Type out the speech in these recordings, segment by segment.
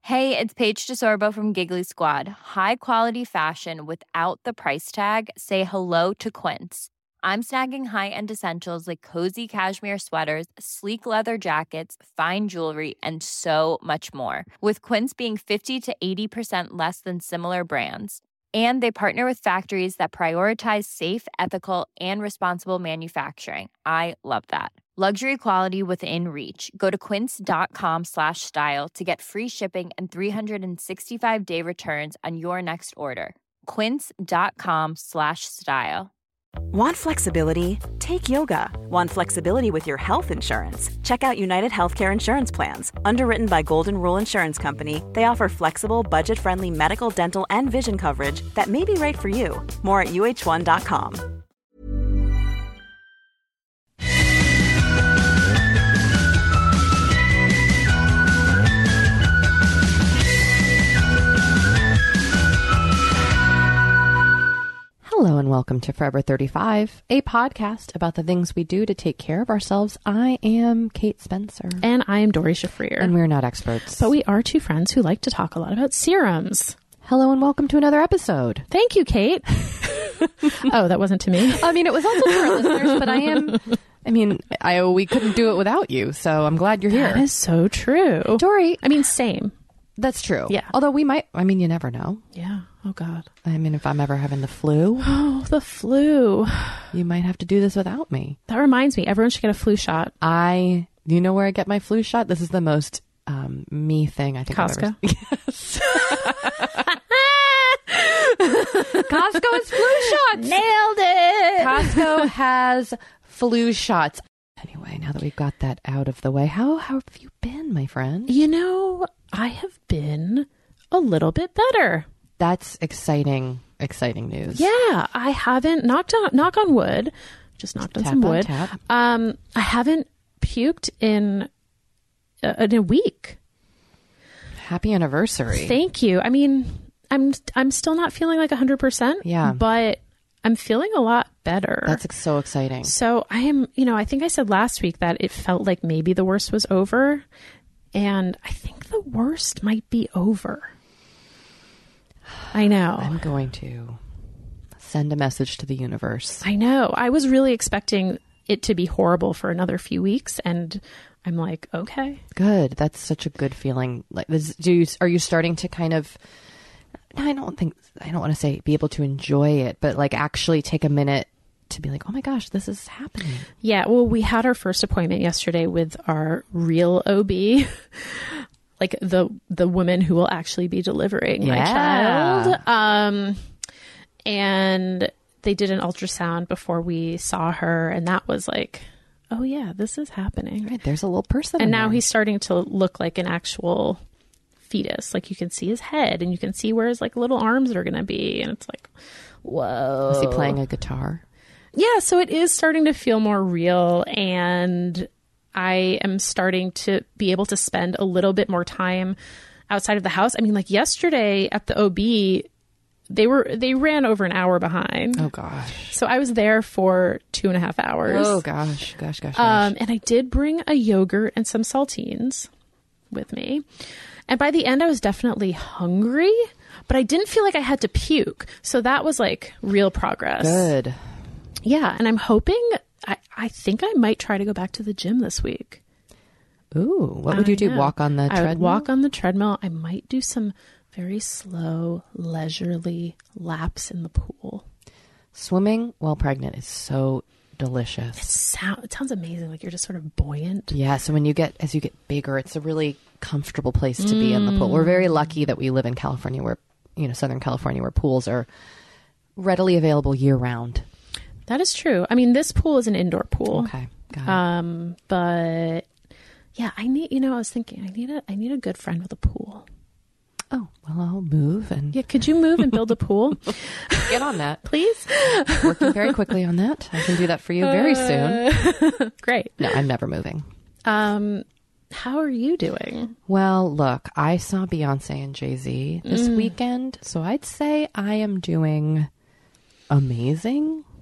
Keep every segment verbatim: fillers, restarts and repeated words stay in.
Hey, it's Paige DeSorbo from Giggly Squad. High quality fashion without the price tag. Say hello to Quince. I'm snagging high-end essentials like cozy cashmere sweaters, sleek leather jackets, fine jewelry, and so much more. With Quince being fifty to eighty percent less than similar brands. And they partner with factories that prioritize safe, ethical, and responsible manufacturing. I love that. Luxury quality within reach. Go to quince.com slash style to get free shipping and three sixty-five day returns on your next order. Quince.com slash style. Want flexibility? Take yoga. Want flexibility with your health insurance? Check out United Healthcare Insurance Plans. Underwritten by Golden Rule Insurance Company, they offer flexible, budget-friendly medical, dental, and vision coverage that may be right for you. More at U H one dot com. Hello and welcome to Forever thirty-five, a podcast about the things we do to take care of ourselves. I am Kate Spencer. And I am Dory Shafrir. And we're not experts. But we are two friends who like to talk a lot about serums. Hello and welcome to another episode. Thank you, Kate. Oh, that wasn't to me. I mean, it was also to our listeners, but I am... I mean, I we couldn't do it without you, so I'm glad you're here. That is so true. Dory. I mean, same. That's true. Yeah. Although we might... I mean, you never know. Yeah. Oh, God. I mean, if I'm ever having the flu... Oh, the flu. You might have to do this without me. That reminds me. Everyone should get a flu shot. I... Do you know where I get my flu shot? This is the most um, me thing I think Costco? I've ever... Yes. Costco has flu shots. Nailed it. Costco has flu shots. Anyway, now that we've got that out of the way, how, how have you been, my friend? You know, I have been a little bit better. That's exciting, exciting news. Yeah, I haven't, knocked on, knock on wood, just knocked on Tap some on wood. tap. Um, I haven't puked in a, in a week. Happy anniversary. Thank you. I mean, I'm I'm still not feeling like one hundred percent. Yeah. But I'm feeling a lot better. That's so exciting. So I am, you know, I think I said last week that it felt like maybe the worst was over. And I think the worst might be over. I know. I'm going to send a message to the universe. I know. I was really expecting it to be horrible for another few weeks. And I'm like, okay. Good. That's such a good feeling. Like, this, do you, are you starting to kind of, I don't think, I don't want to say be able to enjoy it, but like actually take a minute to be like, oh my gosh, this is happening. Yeah. Well, we had our first appointment yesterday with our real O B, like the, the woman who will actually be delivering Yeah. my child. Um, and they did an ultrasound before we saw her. And that was like, oh yeah, this is happening. Right. There's a little person. And in now there. he's starting to look like an actual fetus. Like you can see his head and you can see where his like little arms are going to be. And it's like, whoa. Is he playing a guitar? Yeah. So it is starting to feel more real. And I am starting to be able to spend a little bit more time outside of the house. I mean, like yesterday at the O B, they were, they ran over an hour behind. Oh gosh. So I was there for two and a half hours. Oh gosh, gosh, gosh, gosh. Um, and I did bring a yogurt and some saltines with me. And by the end, I was definitely hungry, but I didn't feel like I had to puke. So that was like real progress. Good. Yeah. And I'm hoping, I, I think I might try to go back to the gym this week. Ooh, what would I you do? know. Walk on the I treadmill? would walk on the treadmill. I might do some very slow, leisurely laps in the pool. Swimming while pregnant is so delicious. It, sound, it sounds amazing. Like you're just sort of buoyant. Yeah, so when you get, as you get bigger, it's a really comfortable place to be in the pool. We're very lucky that we live in California where, you know, Southern California, where pools are readily available year round. That is true. I mean, this pool is an indoor pool. Okay, got it. Um, but yeah, I need, you know, I was thinking I need a, I need a good friend with a pool. Oh, well, I'll move and Yeah. Could you move and build a pool? get on that. Please? Working very quickly on that. I can do that for you very soon. Great. No, I'm never moving. Um, how are you doing? Well, look, I saw Beyonce and Jay-Z this weekend, so I'd say I am doing amazing.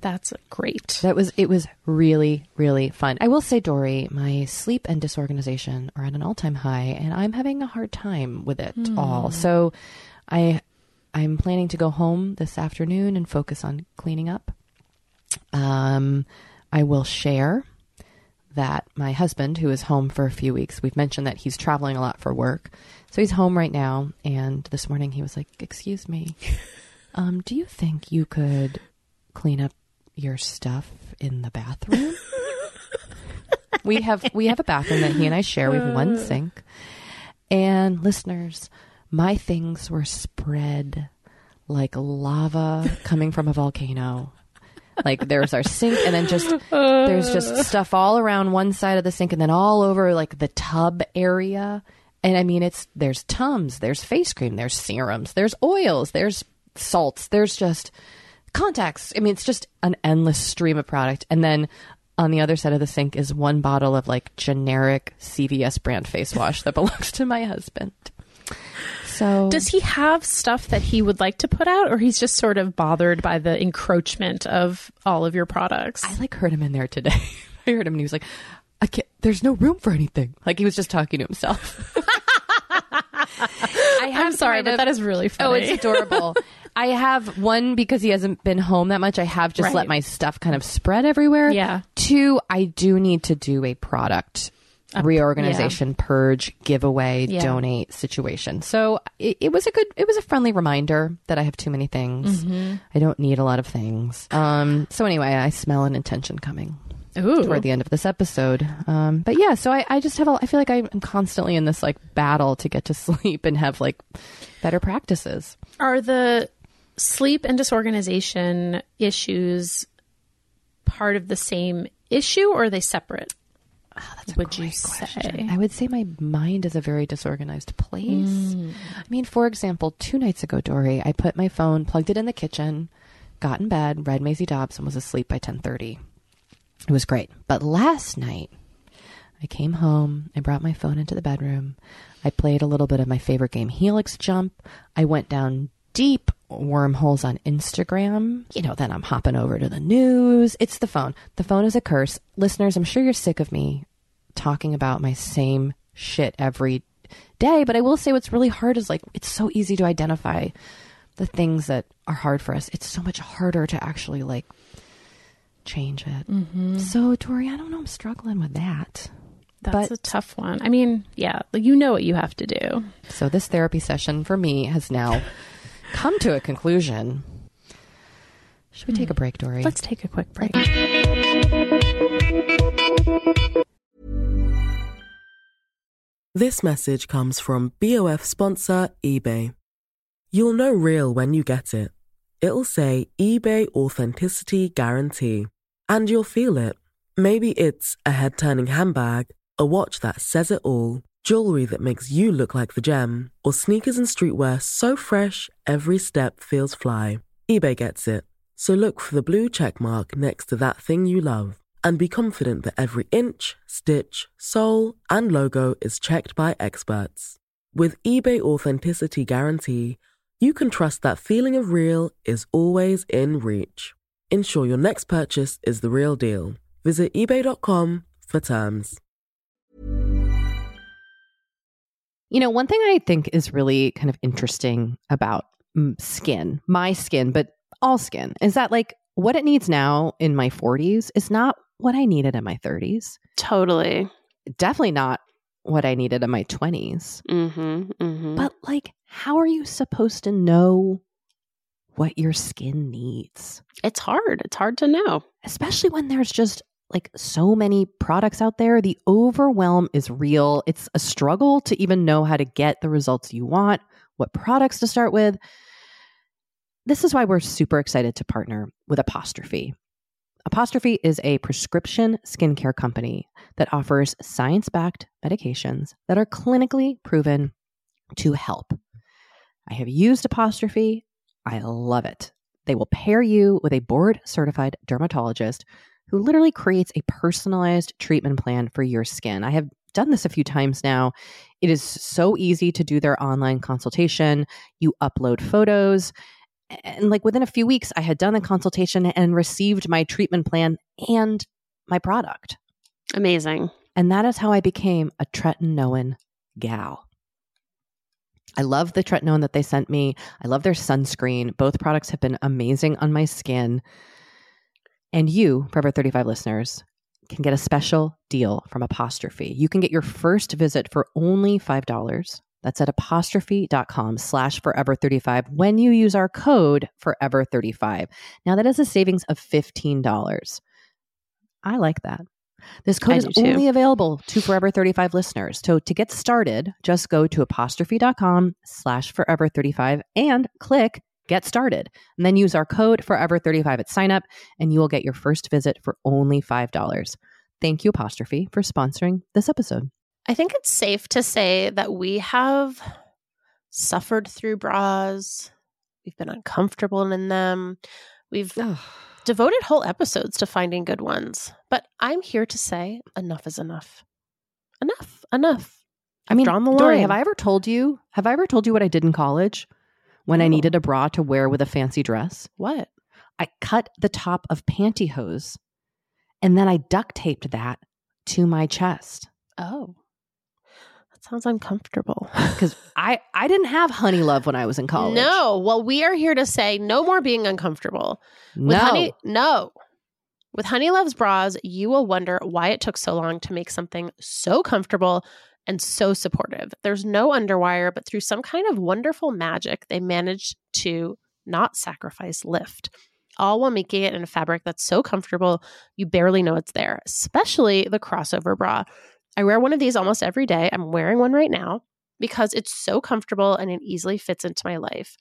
That's great. That was, it was really, really fun. I will say, Dory, my sleep and disorganization are at an all-time high, and I'm having a hard time with it mm. all. So I, I'm planning to go home this afternoon and focus on cleaning up. Um, I will share that my husband, who is home for a few weeks, we've mentioned that he's traveling a lot for work. So he's home right now. And this morning he was like, excuse me, um, do you think you could clean up your stuff in the bathroom? we have, we have a bathroom that he and I share. We have one sink. And listeners, my things were spread like lava coming from a volcano. Like there's our sink, and then just there's just stuff all around one side of the sink, and then all over like the tub area. And I mean, it's there's Tums, there's face cream, there's serums, there's oils, there's salts, there's just contacts. I mean, it's just an endless stream of product. And then on the other side of the sink is one bottle of like generic C V S brand face wash that belongs to my husband. So does he have stuff that he would like to put out, or he's just sort of bothered by the encroachment of all of your products? I like heard him in there today. I heard him and he was like, I can't, there's no room for anything. Like he was just talking to himself. I I'm sorry, but of, that is really funny. Oh, it's adorable. I have one, because he hasn't been home that much. I have just right. let my stuff kind of spread everywhere. Yeah. Two, I do need to do a product reorganization, yeah. purge, giveaway, yeah. donate situation. So it, it was a good, it was a friendly reminder that I have too many things. Mm-hmm. I don't need a lot of things. Um, so anyway, I smell an intention coming Ooh. toward the end of this episode. Um, but yeah, so I, I just have, a, I feel like I'm constantly in this like battle to get to sleep and have like better practices. Are the sleep and disorganization issues part of the same issue, or are they separate? Oh, that's a would great you question. Say? I would say my mind is a very disorganized place. Mm. I mean, for example, two nights ago, Dory, I put my phone, plugged it in the kitchen, got in bed, read Maisie Dobbs, and was asleep by ten thirty. It was great. But last night, I came home, I brought my phone into the bedroom, I played a little bit of my favorite game, Helix Jump. I went down deep wormholes on Instagram. You know, then I'm hopping over to the news. It's the phone. The phone is a curse. Listeners, I'm sure you're sick of me talking about my same shit every day, but I will say what's really hard is like, it's so easy to identify the things that are hard for us. It's so much harder to actually like change it. Mm-hmm. So Tori, I don't know. I'm struggling with that. That's but, a tough one. I mean, yeah, you know what you have to do. So this therapy session for me has now come to a conclusion. Should we take a break, Dory? Let's take a quick break. This message comes from B O F sponsor eBay. You'll know real when you get it. It'll say eBay Authenticity Guarantee. And you'll feel it. Maybe it's a head-turning handbag, a watch that says it all, jewelry that makes you look like the gem, or sneakers and streetwear so fresh every step feels fly. eBay gets it. So look for the blue check mark next to that thing you love, and be confident that every inch, stitch, sole, and logo is checked by experts. With eBay Authenticity Guarantee, you can trust that feeling of real is always in reach. Ensure your next purchase is the real deal. Visit ebay dot com for terms. You know, one thing I think is really kind of interesting about skin, my skin, but all skin, is that like what it needs now in my forties is not what I needed in my thirties. Totally. Definitely not what I needed in my twenties. Mm-hmm, mm-hmm. But like, how are you supposed to know what your skin needs? It's hard. It's hard to know. Especially when there's just like so many products out there. The overwhelm is real. It's a struggle to even know how to get the results you want, what products to start with. This is why we're super excited to partner with Apostrophe. Apostrophe is a prescription skincare company that offers science-backed medications that are clinically proven to help. I have used Apostrophe. I love it. They will pair you with a board-certified dermatologist who literally creates a personalized treatment plan for your skin. I have done this a few times now. It is so easy to do their online consultation. You upload photos. And like within a few weeks, I had done the consultation and received my treatment plan and my product. Amazing. And that is how I became a tretinoin gal. I love the tretinoin that they sent me. I love their sunscreen. Both products have been amazing on my skin. And you, Forever thirty-five listeners, can get a special deal from Apostrophe. You can get your first visit for only five dollars. That's at apostrophe.com slash forever 35 when you use our code forever thirty-five. Now that is a savings of fifteen dollars. I like that. This code I is do too. only available to Forever thirty-five listeners. So to get started, just go to apostrophe.com slash forever 35 and click get started. And then use our code forever thirty-five at sign up and you will get your first visit for only five dollars. Thank you, Apostrophe, for sponsoring this episode. I think it's safe to say that we have suffered through bras. We've been uncomfortable in them. We've devoted whole episodes to finding good ones. But I'm here to say enough is enough. Enough, enough. I mean, drawn the Dory, line. have I ever told you, have I ever told you what I did in college when I No. needed a bra to wear with a fancy dress? What? I cut the top of pantyhose and then I duct taped that to my chest. Oh. That sounds uncomfortable. Because I, I didn't have Honey Love when I was in college. No. Well, we are here to say no more being uncomfortable. With No. Honey, no. With Honey Love's bras, you will wonder why it took so long to make something so comfortable and so supportive. There's no underwire, but through some kind of wonderful magic, they managed to not sacrifice lift, all while making it in a fabric that's so comfortable you barely know it's there, especially the crossover bra. I wear one of these almost every day. I'm wearing one right now because it's so comfortable and it easily fits into my life.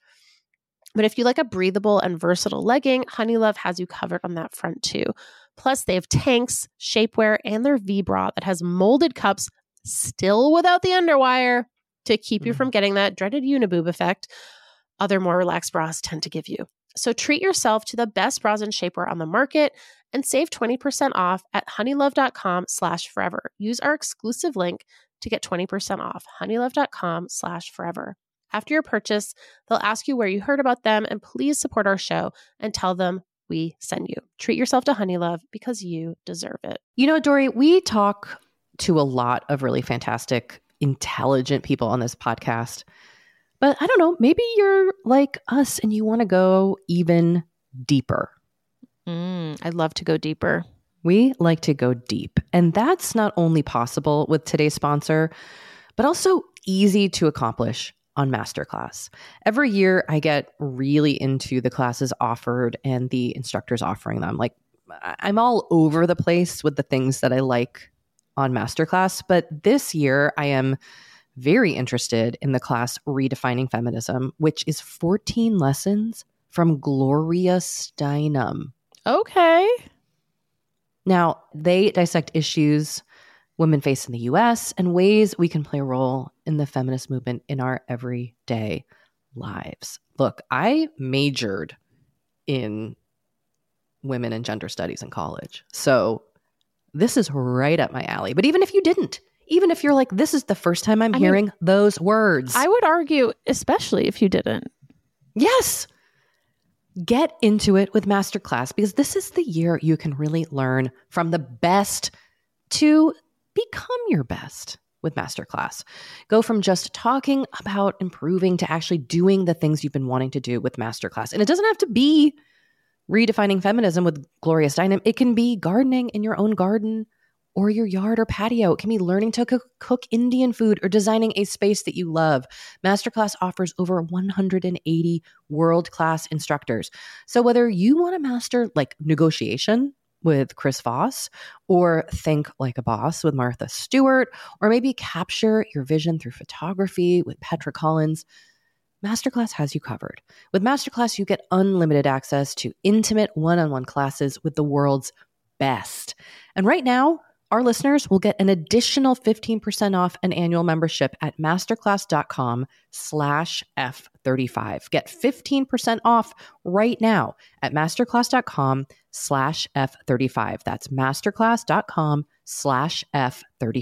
But if you like a breathable and versatile legging, Honey Love has you covered on that front too. Plus, they have tanks, shapewear, and their V-bra that has molded cups, still without the underwire, to keep you from getting that dreaded uniboob effect other more relaxed bras tend to give you. So treat yourself to the best bras and shapewear on the market and save twenty percent off at honeylove.com slash forever. Use our exclusive link to get twenty percent off, honeylove.com slash forever. After your purchase, they'll ask you where you heard about them, and please support our show and tell them we send you. Treat yourself to Honey Love because you deserve it. You know, Dory, we talk to a lot of really fantastic, intelligent people on this podcast. But I don't know, maybe you're like us and you want to go even deeper. Mm, I'd love to go deeper. We like to go deep. And that's not only possible with today's sponsor, but also easy to accomplish on Masterclass. Every year I get really into the classes offered and the instructors offering them. Like I'm all over the place with the things that I like on Masterclass, but this year I am very interested in the class Redefining Feminism, which is fourteen lessons from Gloria Steinem. Okay. Now, they dissect issues women face in the U S and ways we can play a role in the feminist movement in our everyday lives. Look, I majored in women and gender studies in college, so this is right up my alley. But even if you didn't, even if you're like, this is the first time I'm I hearing mean, those words. I would argue, especially if you didn't. Yes. Get into it with Masterclass, because this is the year you can really learn from the best to become your best with Masterclass. Go from just talking about improving to actually doing the things you've been wanting to do with Masterclass. And it doesn't have to be redefining feminism with Gloria Steinem. It can be gardening in your own garden or your yard or patio. It can be learning to cook, cook Indian food or designing a space that you love. Masterclass offers over one hundred eighty world-class instructors. So whether you want to master like negotiation with Chris Voss, or think like a boss with Martha Stewart, or maybe capture your vision through photography with Petra Collins, Masterclass has you covered. With Masterclass, you get unlimited access to intimate one-on-one classes with the world's best. And right now, our listeners will get an additional fifteen percent off an annual membership at masterclass.com slash F35. Get fifteen percent off right now at masterclass.com slash F35. That's masterclass.com slash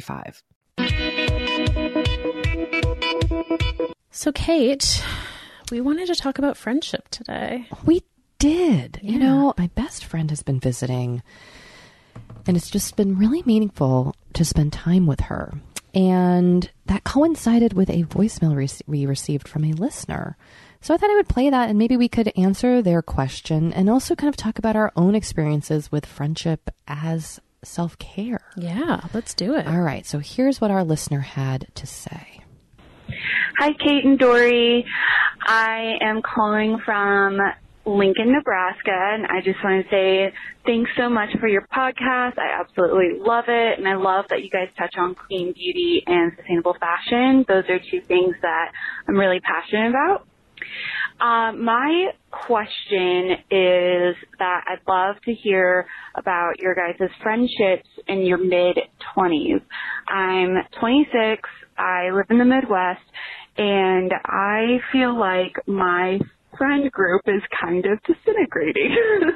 F35. So, Kate, We wanted to talk about friendship today. We did. Yeah. You know, my best friend has been visiting, and it's just been really meaningful to spend time with her. And that coincided with a voicemail re- we received from a listener. So I thought I would play that, and maybe we could answer their question and also kind of talk about our own experiences with friendship as self-care. Yeah, let's do it. All right. So here's what our listener had to say. Hi, Kate and Dory. I am calling from Lincoln, Nebraska, and I just want to say thanks so much for your podcast. I absolutely love it, and I love that you guys touch on clean beauty and sustainable fashion. Those are two things that I'm really passionate about. Um, my question is that I'd love to hear about your guys' friendships in your mid-twenties. I'm twenty-six. I live in the Midwest, and I feel like my friend group is kind of disintegrating.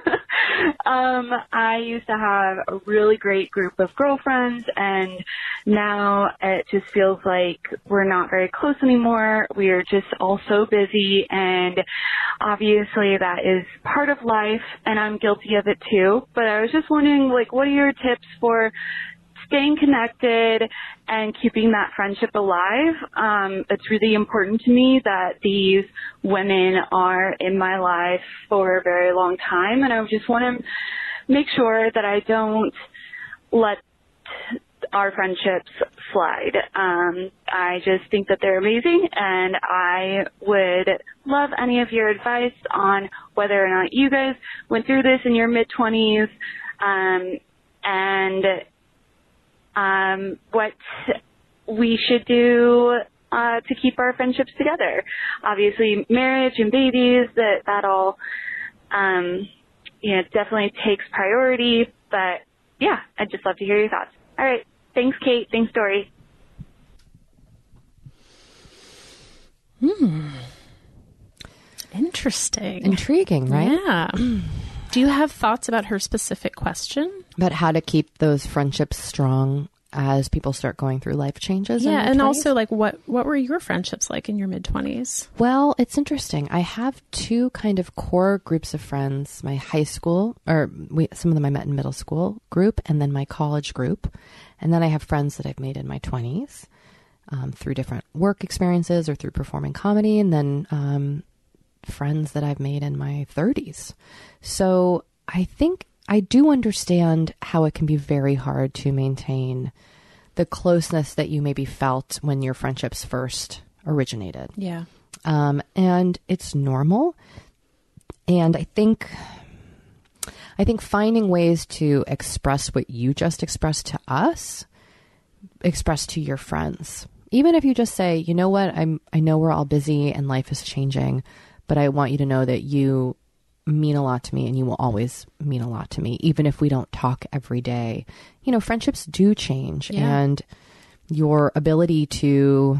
um, I used to have a really great group of girlfriends, and now it just feels like we're not very close anymore. We are just all so busy, and obviously that is part of life, and I'm guilty of it too. But I was just wondering, like, what are your tips for staying connected and keeping that friendship alive? Um, it's really important to me that these women are in my life for a very long time, and I just want to make sure that I don't let our friendships slide. Um, I just think that they're amazing, and I would love any of your advice on whether or not you guys went through this in your mid-twenties, um, and Um, what we should do uh, to keep our friendships together. Obviously, marriage and babies, that that all, um, you know, definitely takes priority. But yeah, I'd just love to hear your thoughts. All right, thanks, Kate. Thanks, Dory. Hmm. Interesting. Intriguing, right? Yeah. Do you have thoughts about her specific question? About how to keep those friendships strong as people start going through life changes? Yeah, in their and twenties? also, like, what, what were your friendships like in your mid-twenties? Well, it's interesting. I have two kind of core groups of friends, my high school, or we, some of them I met in middle school group, and then my college group. And then I have friends that I've made in my twenties um, through different work experiences or through performing comedy, and then um, friends that I've made in my thirties. So I think I do understand how it can be very hard to maintain the closeness that you maybe felt when your friendships first originated. Yeah. Um, and it's normal. And I think, I think finding ways to express what you just expressed to us, express to your friends. Even if you just say, you know what, I'm, I know we're all busy and life is changing, but I want you to know that you mean a lot to me, and you will always mean a lot to me, even if we don't talk every day. You know, friendships do change, yeah. and your ability to,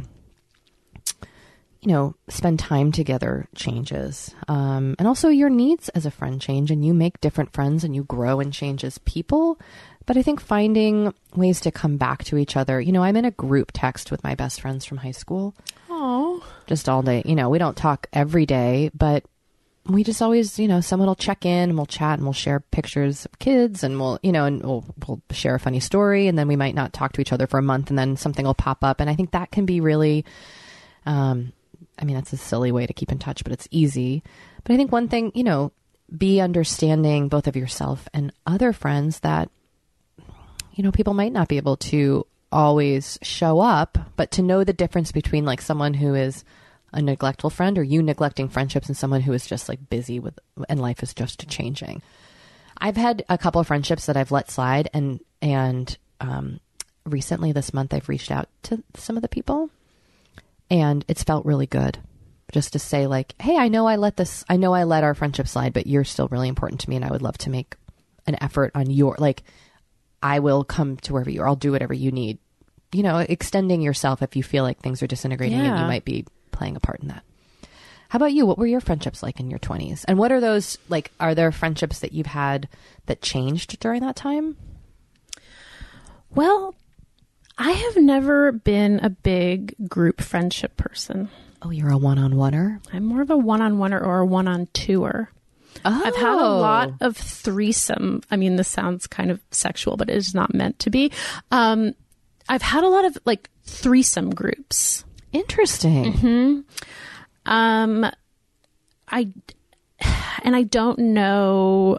you know, spend time together changes. Um, and also your needs as a friend change, and you make different friends and you grow and change as people. But I think finding ways to come back to each other, you know, I'm in a group text with my best friends from high school. Oh, just all day. You know, we don't talk every day, but we just always, you know, someone will check in and we'll chat and we'll share pictures of kids, and we'll, you know, and we'll, we'll share a funny story, and then we might not talk to each other for a month, and then something will pop up. And I think that can be really, um, I mean, that's a silly way to keep in touch, but it's easy. But I think one thing, you know, be understanding both of yourself and other friends that, you know, people might not be able to always show up, but to know the difference between like someone who is a neglectful friend, or you neglecting friendships, and someone who is just like busy with, and life is just changing. I've had a couple of friendships that I've let slide, and, and, um, recently this month I've reached out to some of the people, and it's felt really good just to say like, hey, I know I let this, I know I let our friendship slide, but you're still really important to me, and I would love to make an effort on your, like, I will come to wherever you are. I'll do whatever you need. You know, extending yourself if you feel like things are disintegrating, Yeah. and you might be playing a part in that. How about you? What were your friendships like in your twenties? And what are those, like, are there friendships that you've had that changed during that time? Well, I have never been a big group friendship person. Oh, you're a one-on-oneer? I'm more of a one-on-oneer or a one-on-twoer. Oh. I've had a lot of threesome. I mean, this sounds kind of sexual, but it is not meant to be. Um, I've had a lot of like threesome groups. Interesting. Mm-hmm. Um, I, and I don't know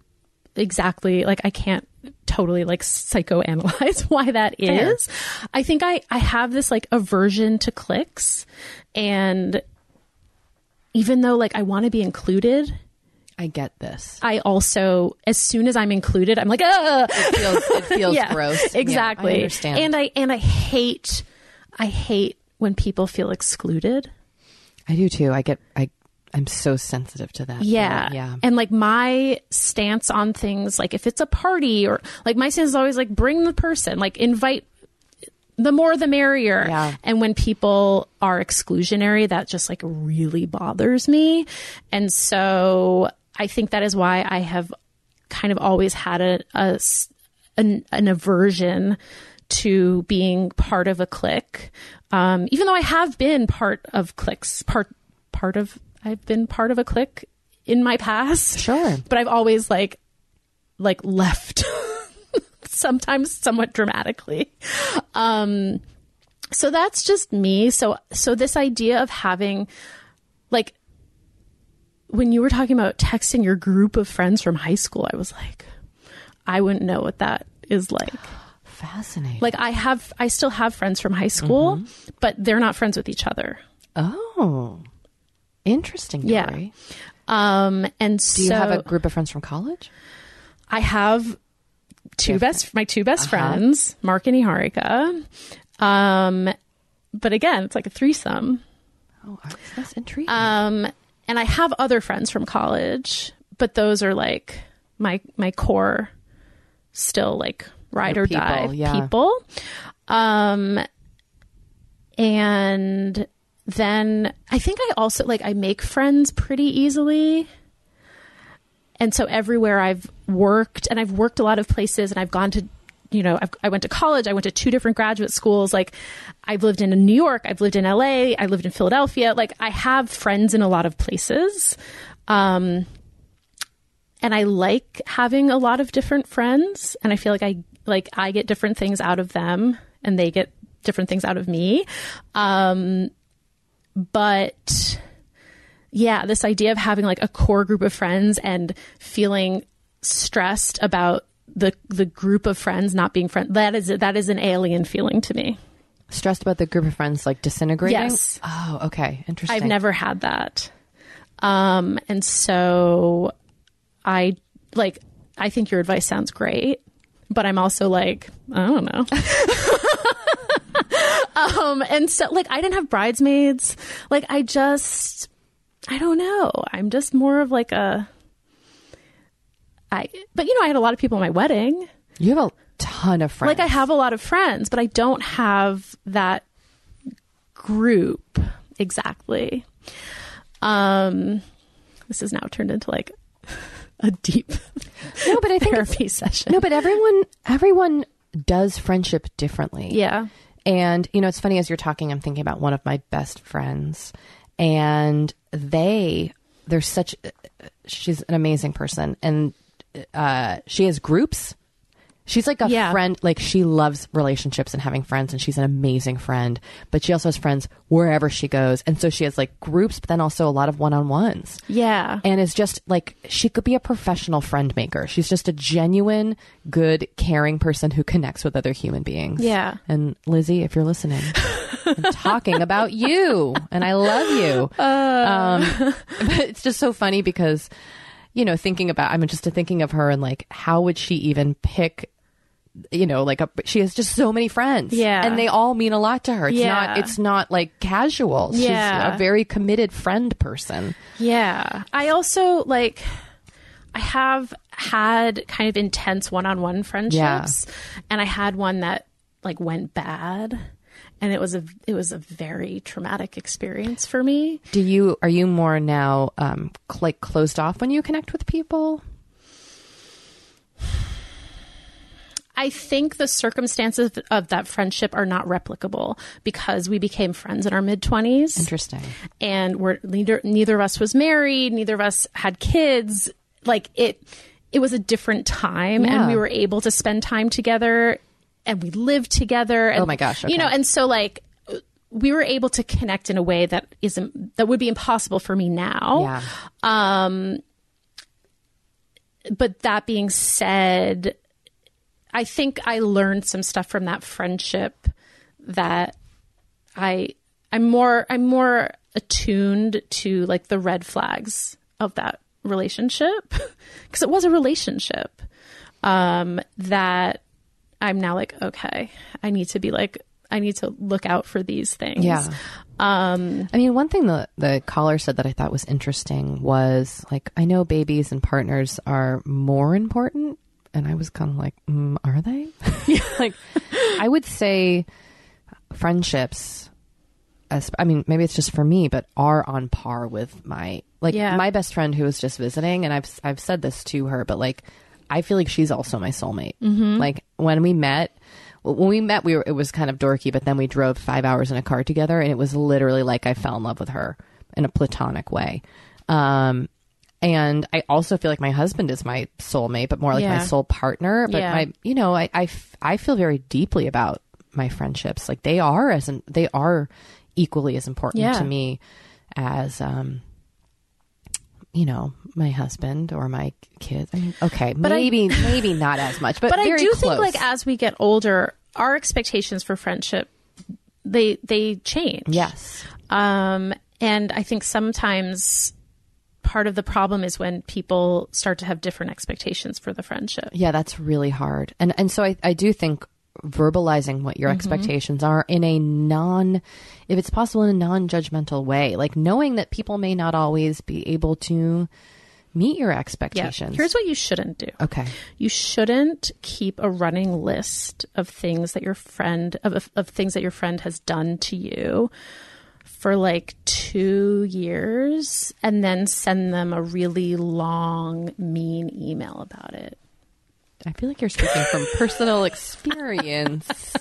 exactly, like, I can't totally like psychoanalyze why that Fair. is. I think I, I have this like aversion to cliques, and even though like I want to be included, I get this. I also, as soon as I'm included, I'm like, ah, It feels, it feels yeah, gross. Exactly. Yeah, I understand. And I, and I hate, I hate when people feel excluded. I do too. I get, I, I'm so sensitive to that. Yeah. Yeah. And like my stance on things, like if it's a party or like my stance is always like bring the person, like invite, the more the merrier. Yeah. And when people are exclusionary, that just like really bothers me. And so I think that is why I have kind of always had a, a s- an, an aversion to being part of a clique. Um, even though I have been part of cliques, part, part of, I've been part of a clique in my past. Sure. But I've always like, like left sometimes somewhat dramatically. Um, so that's just me. So, so this idea of having like, when you were talking about texting your group of friends from high school, I was like, I wouldn't know what that is like. Fascinating. Like I have, I still have friends from high school, mm-hmm. but they're not friends with each other. Oh, interesting. Yeah. Dory. Um, and Do so you have a group of friends from college? I have two Different. best, my two best Uh-huh. friends, Mark and Niharika. Um, but again, it's like a threesome. Oh, that's intriguing. Um, and I have other friends from college, but those are like my, my core still like ride Your or people, die yeah. people. Um, and then I think I also like, I make friends pretty easily. And so everywhere I've worked, and I've worked a lot of places, and I've gone to, you know, I've, I went to college, I went to two different graduate schools. Like I've lived in New York, I've lived in L A, I lived in Philadelphia. Like I have friends in a lot of places. Um, and I like having a lot of different friends, and I feel like I, like I get different things out of them and they get different things out of me. Um, but yeah, this idea of having like a core group of friends and feeling stressed about the the group of friends not being friends, that is that is an alien feeling to me. Stressed about the group of friends like disintegrating? Yes. Oh, okay. Interesting. I've never had that. Um, and so I like, I think your advice sounds great, but I'm also like, I don't know. um, and so like, I didn't have bridesmaids. Like, I just, I don't know. I'm just more of like a, I, but you know, I had a lot of people at my wedding. You have a ton of friends. Like I have a lot of friends, but I don't have that group exactly. Um, this has now turned into like a deep no, but I think therapy session. No, but everyone, everyone does friendship differently. Yeah. And, you know, it's funny as you're talking, I'm thinking about one of my best friends, and they, they're such, she's an amazing person, and uh, she has groups. She's like a Yeah. friend, like she loves relationships and having friends, and she's an amazing friend, but she also has friends wherever she goes. And so she has like groups, but then also a lot of one-on-ones. Yeah. And is just like, she could be a professional friend maker. She's just a genuine, good, caring person who connects with other human beings. Yeah. And Lizzie, if you're listening, I'm talking about you, and I love you. Uh. Um, but it's just so funny because, you know, thinking about, I'm just thinking of her and like, how would she even pick, you know, like a, she has just so many friends. Yeah. And they all mean a lot to her. It's Yeah. not, it's not like casual. Yeah. She's a very committed friend person. Yeah. I also like, I have had kind of intense one-on-one friendships, and I had one that like went bad, and it was a, it was a very traumatic experience for me. Do you, are you more now, um, cl- like closed off when you connect with people? I think the circumstances of that friendship are not replicable because we became friends in our mid-twenties. Interesting. And we're neither neither of us was married, neither of us had kids. Like it it was a different time, Yeah. and we were able to spend time together, and we lived together. And, Oh my gosh, okay. You know, and so like we were able to connect in a way that isn't that would be impossible for me now. Yeah. Um but that being said, I think I learned some stuff from that friendship that I I'm more I'm more attuned to like the red flags of that relationship because it was a relationship um, that I'm now like, okay, I need to be like I need to look out for these things. Yeah. Um, I mean, one thing the the caller said that I thought was interesting was like, I know babies and partners are more important. And I was kind of like, mm, are they? Like, I would say friendships, as, I mean, maybe it's just for me, but are on par with my, like Yeah. my best friend who was just visiting. And I've, I've said this to her, but like, I feel like she's also my soulmate. Mm-hmm. Like when we met, when we met, we were, it was kind of dorky, but then we drove five hours in a car together and it was literally like I fell in love with her in a platonic way. Um, And I also feel like my husband is my soulmate, but more like Yeah. my soul partner. But Yeah. I, you know, I, I, f- I feel very deeply about my friendships. Like they are as in, they are equally as important Yeah. to me as, um, you know, my husband or my kids. I mean, okay, But I- maybe, maybe not as much, but, but I very do close. think like as we get older, our expectations for friendship they they change. Yes. Um, and I think sometimes part of the problem is when people start to have different expectations for the friendship. Yeah, that's really hard. And and so I, I do think verbalizing what your Mm-hmm. expectations are in a non, if it's possible, in a non-judgmental way, like knowing that people may not always be able to meet your Yeah. expectations. Here's what you shouldn't do. Okay. You shouldn't keep a running list of things that your friend of, of, of things that your friend has done to you for like two years and then send them a really long, mean email about it. I feel like you're speaking from personal experience.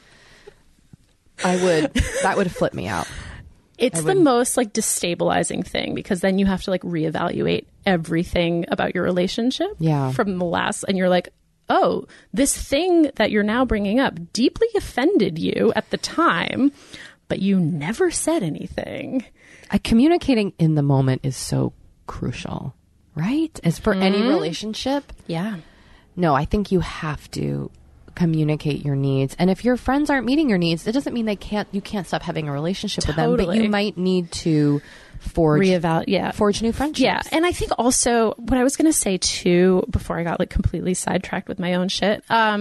I would, that would flip me out. It's the most like destabilizing thing because then you have to like reevaluate everything about your relationship Yeah. from the last, and you're like, oh, this thing that you're now bringing up deeply offended you at the time, but you never said anything. I, communicating in the moment is so crucial, right? As for any relationship. Yeah. No, I think you have to communicate your needs. And if your friends aren't meeting your needs, it doesn't mean they can't, you can't stop having a relationship with them, but Totally. you might need to forge, Reevaluate. Yeah. forge new friendships. Yeah. And I think also what I was going to say too, before I got like completely sidetracked with my own shit, um,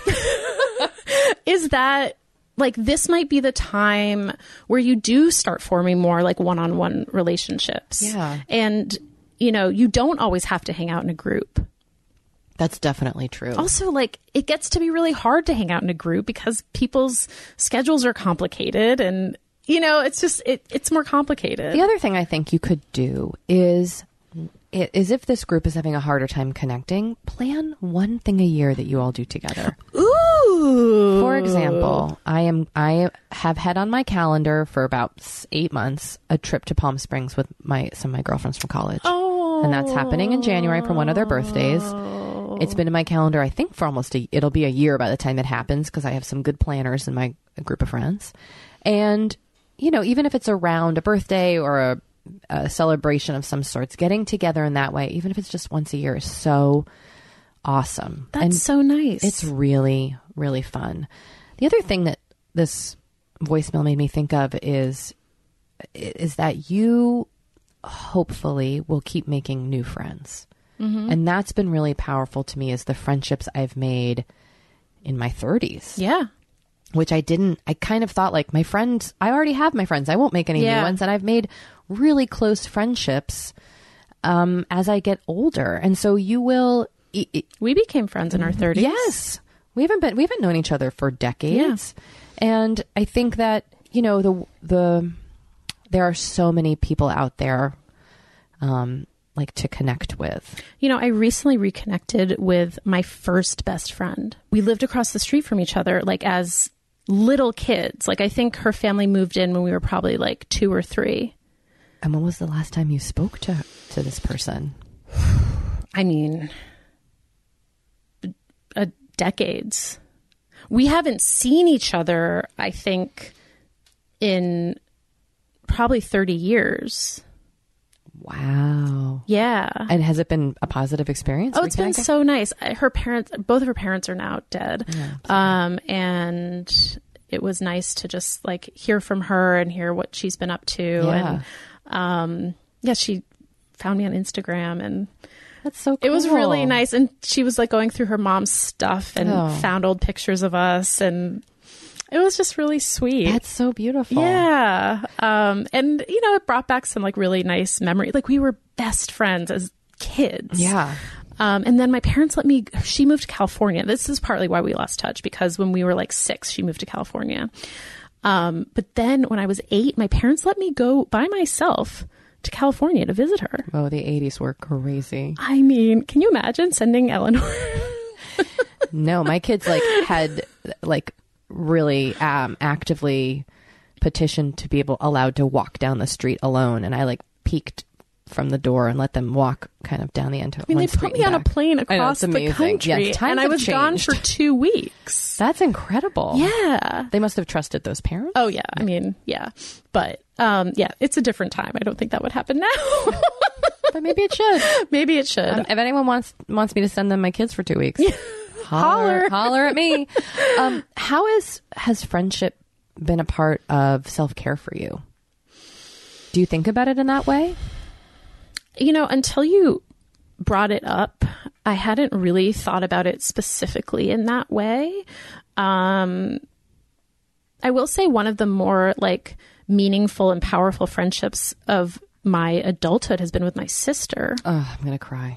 is that like this might be the time where you do start forming more like one-on-one relationships. Yeah. And, you know, you don't always have to hang out in a group. That's definitely true. Also, like, it gets to be really hard to hang out in a group because people's schedules are complicated and, you know, it's just, it, it's more complicated. The other thing I think you could do is, is if this group is having a harder time connecting, plan one thing a year that you all do together. Ooh. For example, I am I have had on my calendar for about s- eight months a trip to Palm Springs with my some of my girlfriends from college. Oh. And that's happening in January for one of their birthdays. It's been in my calendar, I think, for almost a, it'll be a year by the time it happens because I have some good planners in my group of friends. And, you know, even if it's around a birthday or a, a celebration of some sorts, getting together in that way, even if it's just once a year, is so awesome. That's And so nice. it's really, really fun. The other thing that this voicemail made me think of is is that you hopefully will keep making new friends. Mm-hmm. And that's been really powerful to me is the friendships I've made in my thirties. Yeah. Which I didn't, I kind of thought like my friends, I already have my friends. I won't make any Yeah. new ones. And I've made really close friendships um, as I get older. And so you will... It, it, We became friends in our thirties. Yes. We haven't been we haven't known each other for decades. And I think that, you know, the the there are so many people out there um like to connect with? You know, I recently reconnected with my first best friend. We lived across the street from each other, like as little kids. Like I think her family moved in when we were probably like two or three. And when was the last time you spoke to to this person? I mean, a decades. We haven't seen each other, I think, in probably thirty years. Wow. Yeah. And has it been a positive experience? Oh, it's been so nice. Her parents, both of her parents are now dead. Yeah, um, and it was nice to just like hear from her and hear what she's been up to. Yeah. And um, yeah, she found me on Instagram and that's so cool. It was really nice. And she was like going through her mom's stuff and Oh. found old pictures of us. And it was just really sweet. That's so beautiful. Yeah. Um, and, you know, it brought back some like really nice memory. Like we were best friends as kids. Yeah. Um, and then my parents let me, she moved to California. This is partly why we lost touch, because when we were like six, she moved to California. Um, but then when I was eight, my parents let me go by myself to California to visit her. Oh, the eighties were crazy. I mean, can you imagine sending Eleanor? No, my kids like had like really um, actively petitioned to be able allowed to walk down the street alone. And I like peeked from the door and let them walk kind of down the end. I mean, they put me on a plane across the country, yes, and I have was gone changed. for two weeks. That's incredible. Yeah. They must have trusted those parents. Oh, yeah. I mean, yeah. But um, yeah, it's a different time. I don't think that would happen now. But maybe it should. Maybe it should. Um, if anyone wants wants me to send them my kids for two weeks, Holler. holler, holler at me. Um, how is has friendship been a part of self care for you? Do you think about it in that way? You know, until you brought it up, I hadn't really thought about it specifically in that way. Um, I will say one of the more like meaningful and powerful friendships of my adulthood has been with my sister. Oh, I'm gonna cry.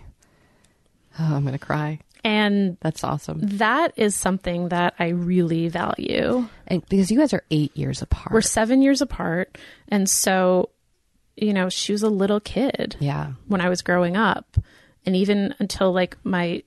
Oh, I'm gonna cry. And That's awesome. that is something that I really value. And because you guys are eight years apart. We're seven years apart. And so, you know, she was a little kid yeah. when I was growing up. And even until like my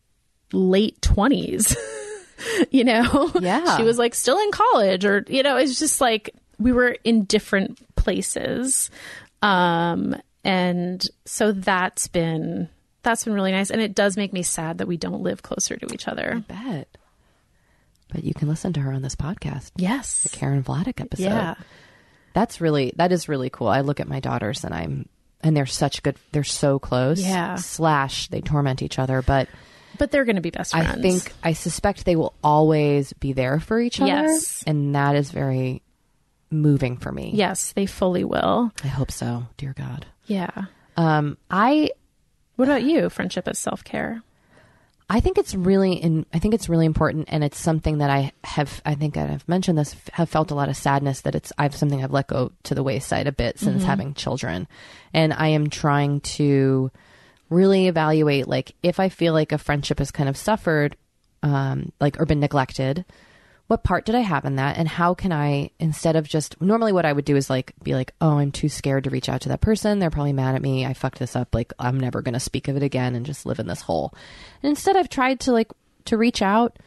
late twenties, you know, Yeah. she was like still in college, or, you know, it's just like we were in different places. Um, and so that's been, that's been really nice. And it does make me sad that we don't live closer to each other. I bet. But you can listen to her on this podcast. Yes. The Karen Vladeck episode. Yeah. That's really, that is really cool. I look at my daughters and I'm, and they're such good, they're so close. Yeah. Slash, they torment each other. But But they're going to be best friends. I think, I suspect they will always be there for each other. Yes. And that is very moving for me. Yes, they fully will. I hope so. Dear God. Yeah. Um, I, What about you? Friendship as self-care. I think it's really in, I think it's really important, and it's something that I have, I think I've mentioned this, have felt a lot of sadness that it's, I've something I've let go to the wayside a bit since Mm-hmm. having children. And I am trying to really evaluate, like, if I feel like a friendship has kind of suffered, um, like, or been neglected, what part did I have in that? And how can I, instead of just, normally what I would do is like, be like, oh, I'm too scared to reach out to that person. They're probably mad at me. I fucked this up. Like, I'm never going to speak of it again and just live in this hole. And instead I've tried to like, to reach out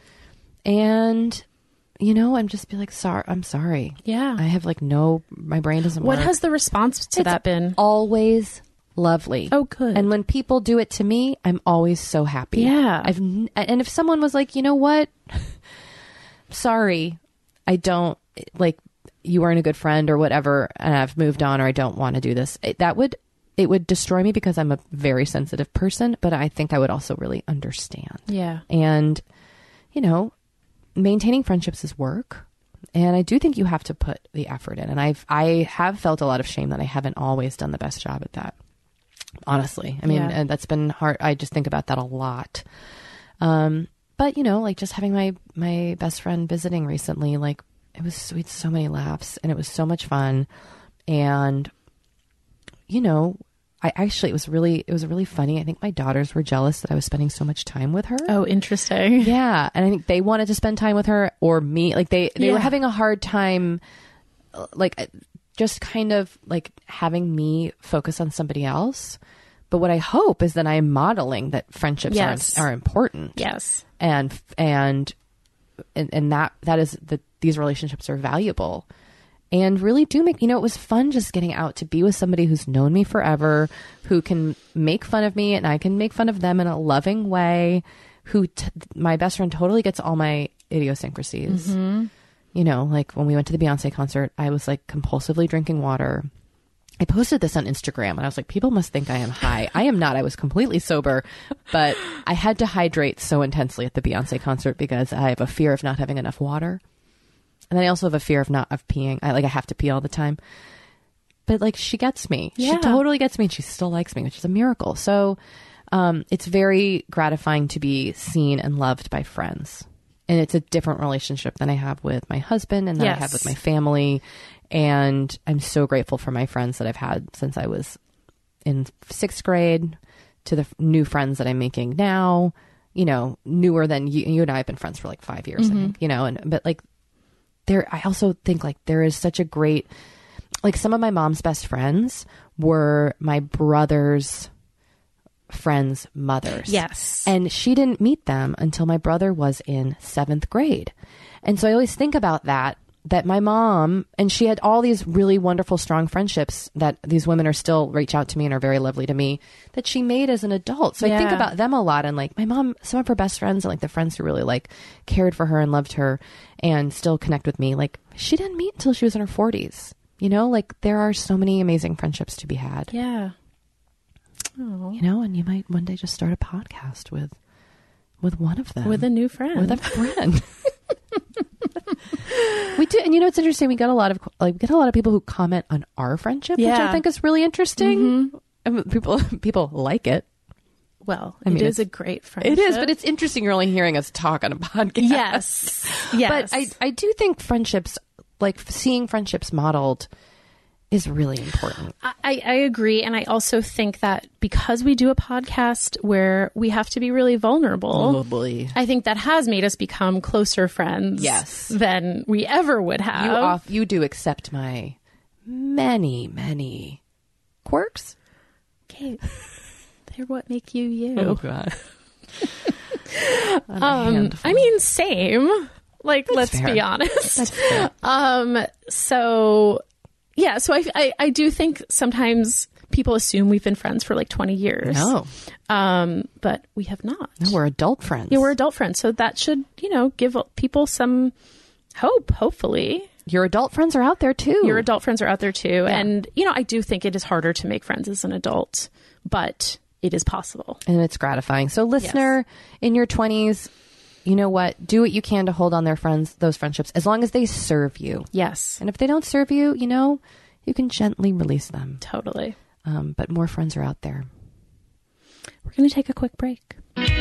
and, you know, and just be like, sorry, I'm sorry. Yeah. I have like no, my brain doesn't What work. has the response to It's that been? Always lovely. Oh, good. And when people do it to me, I'm always so happy. Yeah. I've, n- and if someone was like, you know what? Sorry, I don't like, you weren't a good friend or whatever, and I've moved on, or I don't want to do this. It, that would, it would destroy me because I'm a very sensitive person, but I think I would also really understand. Yeah. And, you know, maintaining friendships is work. And I do think you have to put the effort in. And I've, I have felt a lot of shame that I haven't always done the best job at that. Honestly. I mean, Yeah. and that's been hard. I just think about that a lot. Um, but you know, like just having my, my best friend visiting recently, like it was, we had so many laughs and it was so much fun. And, you know, I actually, it was really, it was really funny. I think my daughters were jealous that I was spending so much time with her. Oh, interesting. Yeah. And I think they wanted to spend time with her or me. Like they, they Yeah. were having a hard time, uh, like uh, just kind of like having me focus on somebody else. but what I hope is that I am modeling that friendships Yes. are, are important. Yes. And, and, and, and that, that is that these relationships are valuable and really do make, you know, it was fun just getting out to be with somebody who's known me forever, who can make fun of me and I can make fun of them in a loving way, who t- my best friend totally gets all my idiosyncrasies. Mm-hmm. You know, like when we went to the Beyonce concert, I was like compulsively drinking water. I posted this on Instagram and I was like, people must think I am high. I am not. I was completely sober, but I had to hydrate so intensely at the Beyonce concert because I have a fear of not having enough water. And then I also have a fear of not of peeing. I like I have to pee all the time. But like she gets me. Yeah. She totally gets me and she still likes me, which is a miracle. So um, it's very gratifying to be seen and loved by friends. And it's a different relationship than I have with my husband and that Yes. I have with my family. And I'm so grateful for my friends that I've had since I was in sixth grade to the f- new friends that I'm making now, you know, newer than you, you and I have been friends for like five years, Mm-hmm. I think, you know, and, but like there, I also think like there is such a great, like some of my mom's best friends were my brother's friends' mothers. Yes. And she didn't meet them until my brother was in seventh grade. And so I always think about that, that my mom, and she had all these really wonderful, strong friendships that these women are still reach out to me and are very lovely to me, that she made as an adult. So I think Yeah. about them a lot. And like my mom, some of her best friends and like the friends who really like cared for her and loved her and still connect with me, like she didn't meet until she was in her forties. You know, like there are so many amazing friendships to be had. Yeah. Oh. You know, and you might one day just start a podcast with with one of them. With a new friend. With a friend. We do, and you know it's interesting. We got a lot of like we get a lot of people who comment on our friendship, which Yeah. I think is really interesting. I mean, people people like it. Well, I mean, it is it's- a great friendship. It is, but it's interesting. You're only hearing us talk on a podcast. Yes. Yes. But I I do think friendships, like seeing friendships modeled, is really important. I, I agree. And I also think that because we do a podcast where we have to be really vulnerable, boy. I think that has made us become closer friends Yes. than we ever would have. You off you do accept my many many quirks. Okay. They're what make you you. Oh God. um, I mean, same. Like, let's fair. be honest. That's fair. Um, so yeah, so I, I, I do think sometimes people assume we've been friends for like twenty years. No, Um, but we have not. no, we're adult friends. Yeah, we're adult friends. So that should, you know, give people some hope, hopefully. Your adult friends are out there too. Your adult friends are out there too. And, you know, I do think it is harder to make friends as an adult, but it is possible. and it's gratifying. So, listener, in your twenties, you know what? Do what you can to hold on their friends, those friendships, as long as they serve you. Yes, And if they don't serve you, you know, you can gently release them. totally. Um, but more friends are out there. We're going to take a quick break.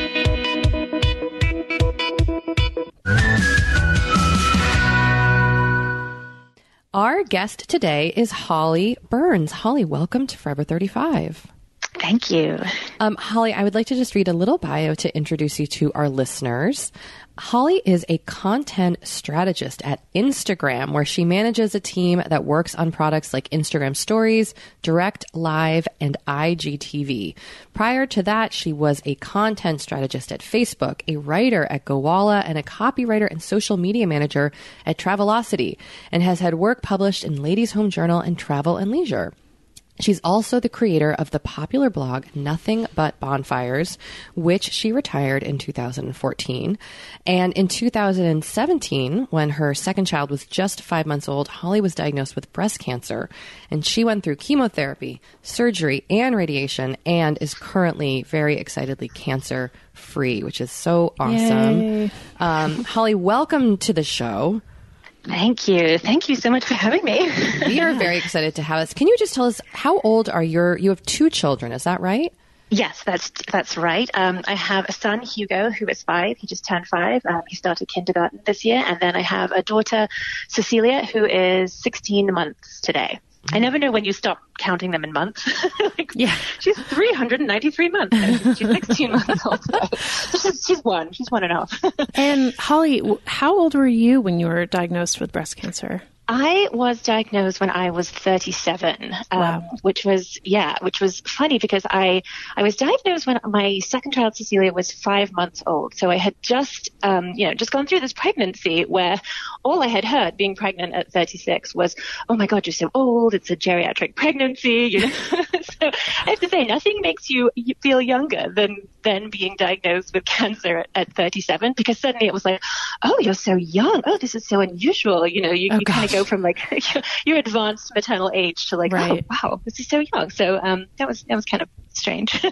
Our guest today is Holly Burns. Holly, welcome to Forever thirty-five. Thank you. Um, Holly, I would like to just read a little bio to introduce you to our listeners. Holly is a content strategist at Instagram, where she manages a team that works on products like Instagram Stories, Direct Live, and I G T V. Prior to that, she was a content strategist at Facebook, a writer at Gowalla, and a copywriter and social media manager at Travelocity, and has had work published in Ladies Home Journal and Travel and Leisure. She's also the creator of the popular blog Nothing But Bonfires, which she retired in two thousand fourteen. And in two thousand seventeen, when her second child was just five months old, Holly was diagnosed with breast cancer. And she went through chemotherapy, surgery, and radiation, and is currently very excitedly cancer-free, which is so awesome. Um, Holly, welcome to the show. Thank you. Thank you so much for having me. We are very excited to have us. Can you just tell us how old are your, you have two children, is that right? Yes, that's that's right. Um, I have a son, Hugo, who is five. He just turned five. Um, he started kindergarten this year. And then I have a daughter, Cecilia, who is sixteen months today. I never know when you stop counting them in months. Like, Yeah. She's three hundred ninety-three months. She's sixteen months old today. She's, she's one. She's one and a half. And Holly, w- how old were you when you were diagnosed with breast cancer? I was diagnosed when I was thirty-seven, um, Wow. which was, yeah, which was funny because I, I was diagnosed when my second child, Cecilia, was five months old. So I had just, um, you know, just gone through this pregnancy where all I had heard being pregnant at thirty-six was, oh my God, you're so old. It's a geriatric pregnancy. You know? So I have to say, nothing makes you feel younger than, than being diagnosed with cancer at, at thirty-seven, because suddenly it was like, oh, you're so young. Oh, this is so unusual. You know, you, Oh, you kind of go from like your advanced maternal age to like, Right. oh, wow, this is so young. So um, that was that was kind of strange.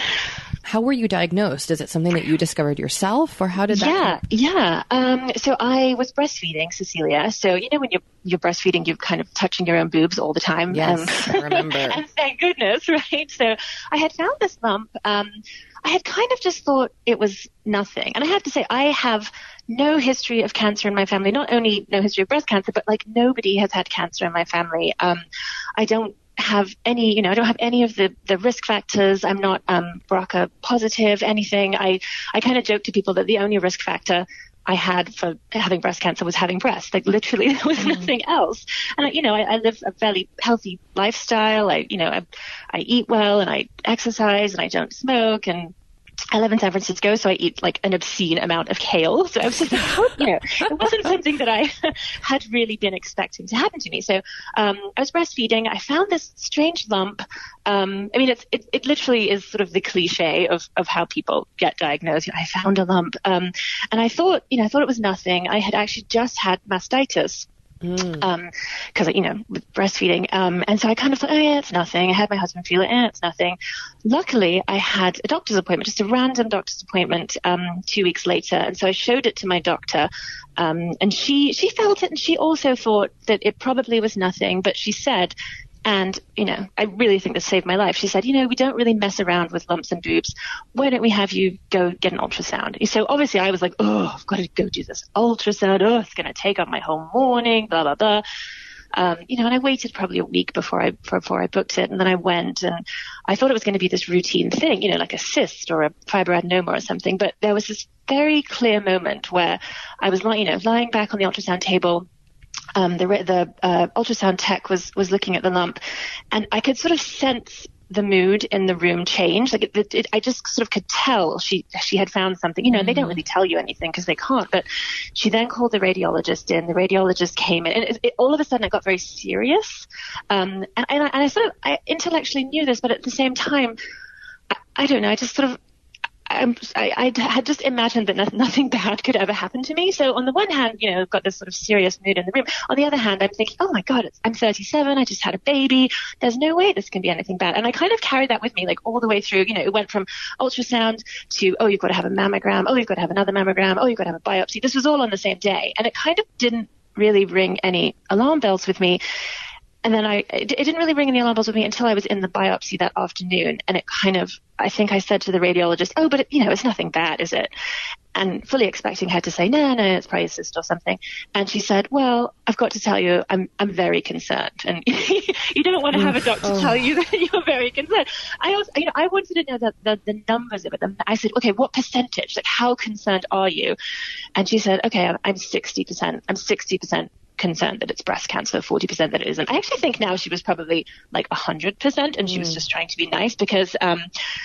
How were you diagnosed? Is it something that you discovered yourself, or how did that Yeah, come- yeah. Um, so I was breastfeeding Cecilia. So, you know, when you're, you're breastfeeding, you're kind of touching your own boobs all the time. Yes, I remember. And thank goodness, right? So I had found this lump. Um, I had kind of just thought it was nothing. And I have to say, I have no history of cancer in my family. Not only no history of breast cancer, but like nobody has had cancer in my family. Um, I don't have any, you know, I don't have any of the, the risk factors. I'm not um, B R C A positive, anything. I, I kind of joke to people that the only risk factor I had for having breast cancer was having breasts. Like literally there was nothing else. And, I, you know, I, I live a fairly healthy lifestyle. I, you know, I, I eat well and I exercise and I don't smoke, and I live in San Francisco, so I eat like an obscene amount of kale. So I was just, you know, it wasn't something that I had really been expecting to happen to me. So um, I was breastfeeding. I found this strange lump. Um, I mean, it's, it, it literally is sort of the cliche of, of how people get diagnosed. You know, I found a lump. Um, and I thought, you know, I thought it was nothing. I had actually just had mastitis. Mm. Um, cause you know, with breastfeeding. Um, and so I kind of thought, oh yeah, it's nothing. I had my husband feel it. Eh, it's nothing. Luckily I had a doctor's appointment, just a random doctor's appointment, um, two weeks later. And so I showed it to my doctor. Um, and she, she felt it, and she also thought that it probably was nothing, but she said, and, you know, I really think this saved my life. She said, you know, we don't really mess around with lumps and boobs. Why don't we have you go get an ultrasound? So obviously I was like, oh, I've got to go do this ultrasound. Oh, it's going to take up my whole morning, blah, blah, blah. Um, you know, and I waited probably a week before I, before I booked it. And then I went, and I thought it was going to be this routine thing, you know, like a cyst or a fibroadenoma or something. But there was this very clear moment where I was, you know, lying back on the ultrasound table. Um, the the uh, ultrasound tech was was looking at the lump, and I could sort of sense the mood in the room change. Like it, it, it, I just sort of could tell she she had found something. You know, mm-hmm. They don't really tell you anything because they can't. But she then called the radiologist in. The radiologist came in, and it, it, all of a sudden it got very serious. Um, and, and, I, and I sort of I intellectually knew this, but at the same time, I, I don't know. I just sort of. I'm, I, I had just imagined that nothing bad could ever happen to me. So on the one hand, you know, I've got this sort of serious mood in the room. On the other hand, I'm thinking, oh my God, it's, I'm thirty-seven. I just had a baby. There's no way this can be anything bad. And I kind of carried that with me, like all the way through. You know, it went from ultrasound to, oh, you've got to have a mammogram. Oh, you've got to have another mammogram. Oh, you've got to have a biopsy. This was all on the same day. And it kind of didn't really ring any alarm bells with me. And then I, it didn't really ring any alarm bells with me until I was in the biopsy that afternoon. And it kind of, I think I said to the radiologist, oh, but it, you know, it's nothing bad, is it? And fully expecting her to say, no, no, it's probably a cyst or something. And she said, well, I've got to tell you, I'm, I'm very concerned. And you don't want to have a doctor oh. tell you that you're very concerned. I also, you know, I wanted to know the, the, the numbers of it. I said, okay, what percentage? Like, how concerned are you? And she said, okay, I'm, I'm sixty percent. I'm sixty percent. Concerned that it's breast cancer, forty percent that it isn't. I actually think now she was probably like one hundred percent, and she mm. was just trying to be nice because um,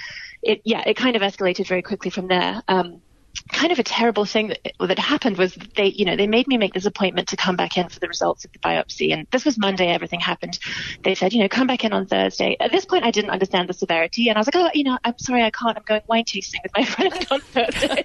it, yeah, it kind of escalated very quickly from there. Um, kind of a terrible thing that, that happened was they, you know, they made me make this appointment to come back in for the results of the biopsy. And this was Monday, everything happened. They said, you know, come back in on Thursday. At this point, I didn't understand the severity. And I was like, oh, you know, I'm sorry, I can't. I'm going wine tasting with my friend on Thursday.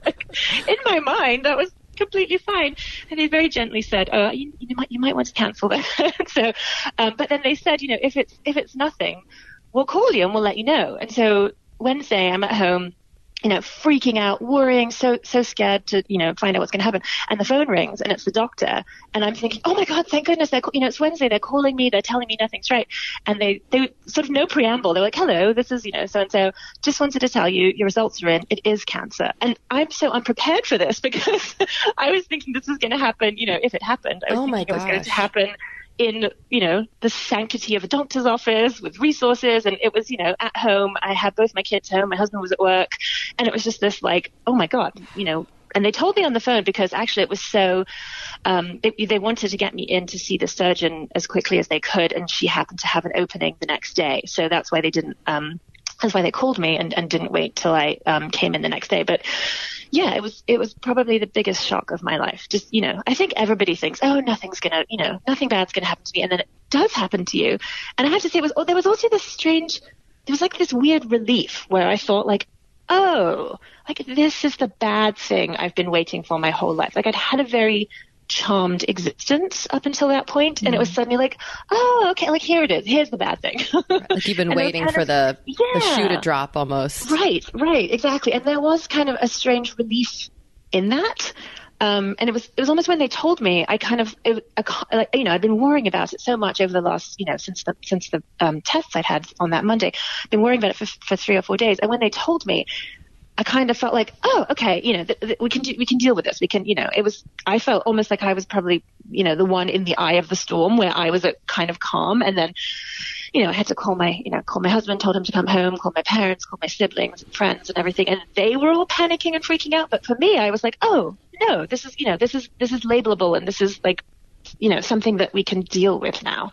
In my mind, that was completely fine. And they very gently said, oh, you, you might, you might want to cancel that. so, um, but then they said, you know, if it's, if it's nothing, we'll call you and we'll let you know. And so Wednesday, I'm at home, you know, freaking out, worrying, so, so scared to, you know, find out what's going to happen. And the phone rings and it's the doctor. And I'm thinking, oh my God, thank goodness. They're, you know, it's Wednesday. They're calling me. They're telling me nothing's right. And they, they sort of no preamble. They're like, hello, this is, you know, so-and-so. Just wanted to tell you your results are in. It is cancer. And I'm so unprepared for this because I was thinking this was going to happen, you know, if it happened. I was oh thinking my it was gosh. going to happen in, you know, the sanctity of a doctor's office with resources. And it was, you know, at home. I had both my kids home. My husband was at work. And it was just this like, oh my God, you know, and they told me on the phone because actually it was so, um, they, they wanted to get me in to see the surgeon as quickly as they could. And she happened to have an opening the next day. So that's why they didn't, um, that's why they called me and, and didn't wait till I um, came in the next day. But yeah, it was it was probably the biggest shock of my life. Just, you know, I think everybody thinks, oh, nothing's going to, you know, nothing bad's going to happen to me. And then it does happen to you. And I have to say, it was oh, there was also this strange, there was like this weird relief where I thought like, oh, like this is the bad thing I've been waiting for my whole life. Like I'd had a very charmed existence up until that point, and mm. it was suddenly like, oh, okay, like here it is, here's the bad thing. Like you've been waiting for of, the, yeah. the shoe to drop almost. Right, right, exactly. And there was kind of a strange relief in that. Um, and it was it was almost when they told me, I kind of, it, a, like, you know, I'd been worrying about it so much over the last, you know, since the since the um, tests I'd had on that Monday, been worrying about it for, for three or four days. And when they told me, I kind of felt like, oh, okay, you know, th- th- we can do, we can deal with this. We can, you know, it was, I felt almost like I was probably, you know, the one in the eye of the storm where I was at kind of calm. And then, you know, I had to call my, you know, call my husband, told him to come home, call my parents, call my siblings and friends and everything. And they were all panicking and freaking out. But for me, I was like, oh, no, this is, you know, this is, this is labelable. And this is like, you know, something that we can deal with now.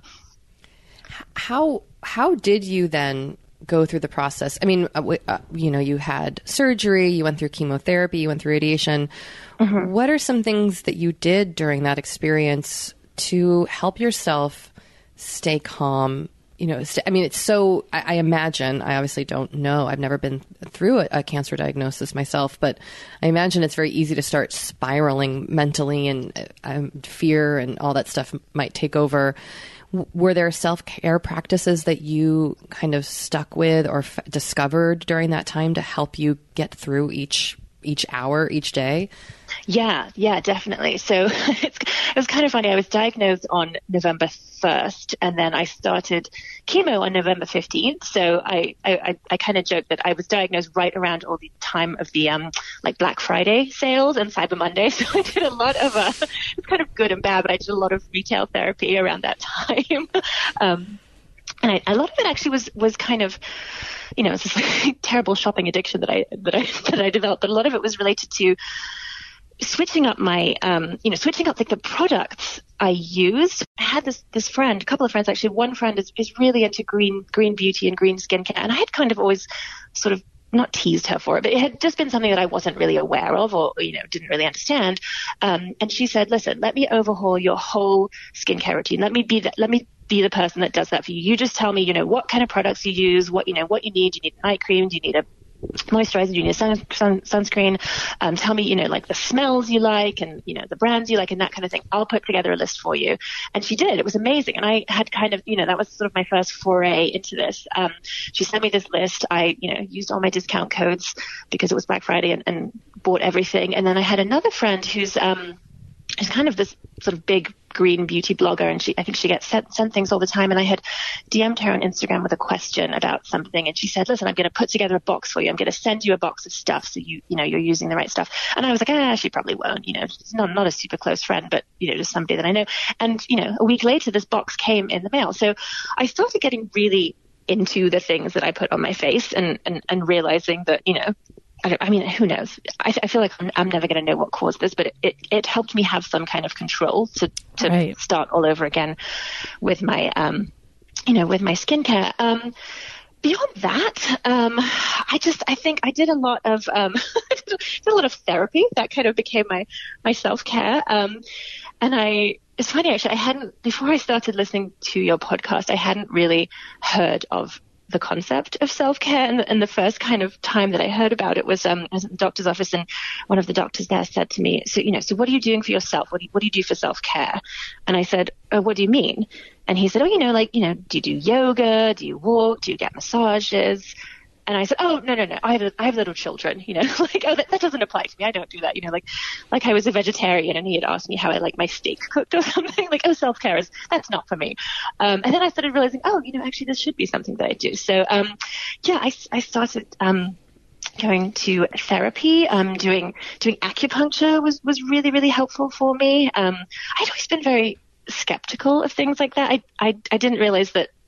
How, how did you then go through the process? I mean, uh, uh, you know, you had surgery, you went through chemotherapy, you went through radiation. Mm-hmm. What are some things that you did during that experience to help yourself stay calm? You know, st- I mean, it's so, I, I imagine, I obviously don't know, I've never been through a, a cancer diagnosis myself, but I imagine it's very easy to start spiraling mentally, and uh, um, fear and all that stuff might take over. Were there self-care practices that you kind of stuck with or f- discovered during that time to help you get through each each hour, each day? Yeah, yeah, definitely. So it's, it was kind of funny. I was diagnosed on November first, and then I started chemo on November fifteenth. So I, I, I kind of joked that I was diagnosed right around all the time of the um like Black Friday sales and Cyber Monday. So I did a lot of, uh, it's kind of good and bad, but I did a lot of retail therapy around that time. um, and I, a lot of it actually was, was kind of, you know, it's this like, terrible shopping addiction that I, that I, that I developed, but a lot of it was related to switching up my, um, you know, switching up like the products I used. I had this, this friend, a couple of friends actually. One friend is, is really into green, green beauty and green skincare. And I had kind of always sort of not teased her for it, but it had just been something that I wasn't really aware of or, you know, didn't really understand. Um, and she said, listen, let me overhaul your whole skincare routine. Let me be that, let me be the person that does that for you. You just tell me, you know, what kind of products you use, what, you know, what you need. Do you need a night cream? Do you need a moisturizer? Do you need a sun, sun, sunscreen? Um, tell me, you know, like the smells you like and, you know, the brands you like and that kind of thing. I'll put together a list for you. And she did. It was amazing. And I had kind of, you know, that was sort of my first foray into this. Um, she sent me this list. I, you know, used all my discount codes because it was Black Friday and, and bought everything. And then I had another friend who's, um, who's kind of this sort of big green beauty blogger, and she, I think she gets sent, sent things all the time. And I had D M'd her on Instagram with a question about something, and she said, "Listen, I'm going to put together a box for you. I'm going to send you a box of stuff so you, you know, you're using the right stuff." And I was like, "Ah, she probably won't. You know, she's not not a super close friend, but you know, just somebody that I know." And you know, a week later, this box came in the mail. So I started getting really into the things that I put on my face, and and, and realizing that, you know, I, I mean, who knows? I, I feel like I'm, I'm never going to know what caused this, but it, it, it helped me have some kind of control to, to right. start all over again with my, um, you know, with my skincare. Um, beyond that, um, I just, I think I did a lot of, um, I did a lot of therapy. That kind of became my, my self-care. Um, and I, it's funny actually, I hadn't, before I started listening to your podcast, I hadn't really heard of the concept of self-care. And, and the first kind of time that I heard about it was, um, I was at the doctor's office, and one of the doctors there said to me, so, you know, so what are you doing for yourself? What do you, what do you do for self-care? And I said, oh, what do you mean? And he said, oh, you know, like, you know, do you do yoga? Do you walk? Do you get massages? And I said, oh, no, no, no, I have, I have little children, you know, like, oh, that, that doesn't apply to me. I don't do that. You know, like, like I was a vegetarian and he had asked me how I like my steak cooked or something, like, oh, self-care is, that's not for me. Um, and then I started realizing, oh, you know, actually this should be something that I do. So, um, yeah, I, I started, um, going to therapy, um, doing, doing acupuncture was, was really, really helpful for me. Um, I'd always been very skeptical of things like that. I, I, I didn't realize that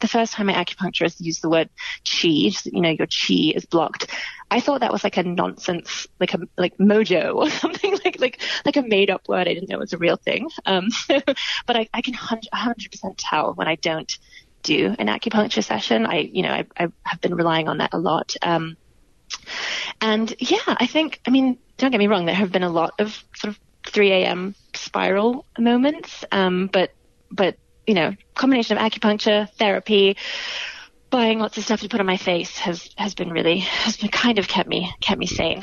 the first time my acupuncturist used the word chi, you know, your chi is blocked, I thought that was like a nonsense, like a like mojo or something, like like like a made up word. I didn't know it was a real thing. Um, but I, I can one hundred percent tell when I don't do an acupuncture session. I, you know, I, I have been relying on that a lot. Um, and yeah, I think, I mean, don't get me wrong, there have been a lot of sort of three a.m. spiral moments. Um, but, but, you know, combination of acupuncture, therapy, buying lots of stuff to put on my face has, has been really, has been kind of kept me, kept me sane.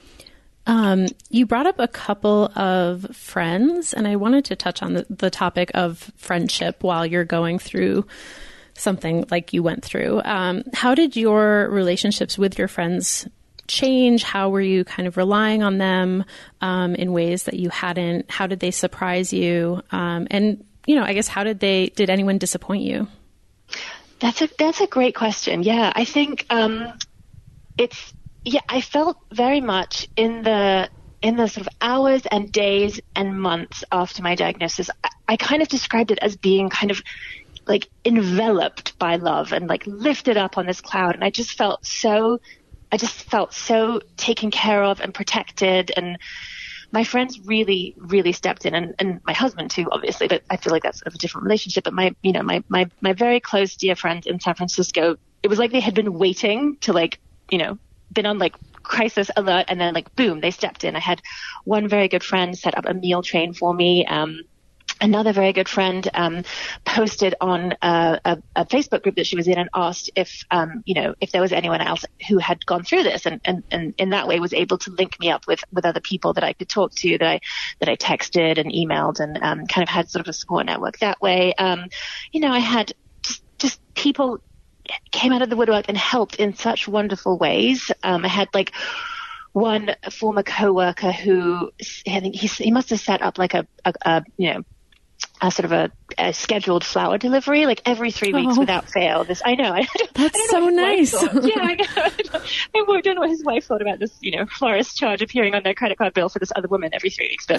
Um, you brought up a couple of friends, and I wanted to touch on the, the topic of friendship while you're going through something like you went through. Um, how did your relationships with your friends change? How were you kind of relying on them um, in ways that you hadn't? How did they surprise you? Um, and, you know, I guess, how did they, did anyone disappoint you? That's a, that's a great question. Yeah, I think um, it's, yeah, I felt very much in the, in the sort of hours and days and months after my diagnosis, I, I kind of described it as being kind of like enveloped by love and like lifted up on this cloud. And I just felt so, I just felt so taken care of and protected. And my friends really, really stepped in, and, and my husband too, obviously, but I feel like that's sort of a different relationship. But my, you know, my, my, my very close dear friends in San Francisco, it was like they had been waiting to like, you know, been on like crisis alert, and then like, boom, they stepped in. I had one very good friend set up a meal train for me. Um, Another very good friend um, posted on uh, a, a Facebook group that she was in and asked if, um, you know, if there was anyone else who had gone through this, and, and, and in that way was able to link me up with, with other people that I could talk to, that I that I texted and emailed, and um, kind of had sort of a support network that way. Um, you know, I had just, just people came out of the woodwork and helped in such wonderful ways. Um, I had like one former coworker who I think he he must have set up like a, a, a you know. a sort of a, a scheduled flower delivery, like every three weeks oh. without fail. This, I know. I don't, That's I don't know so nice. Yeah, I know. I don't, I don't know what his wife thought about this, you know, florist charge appearing on their credit card bill for this other woman every three weeks. But,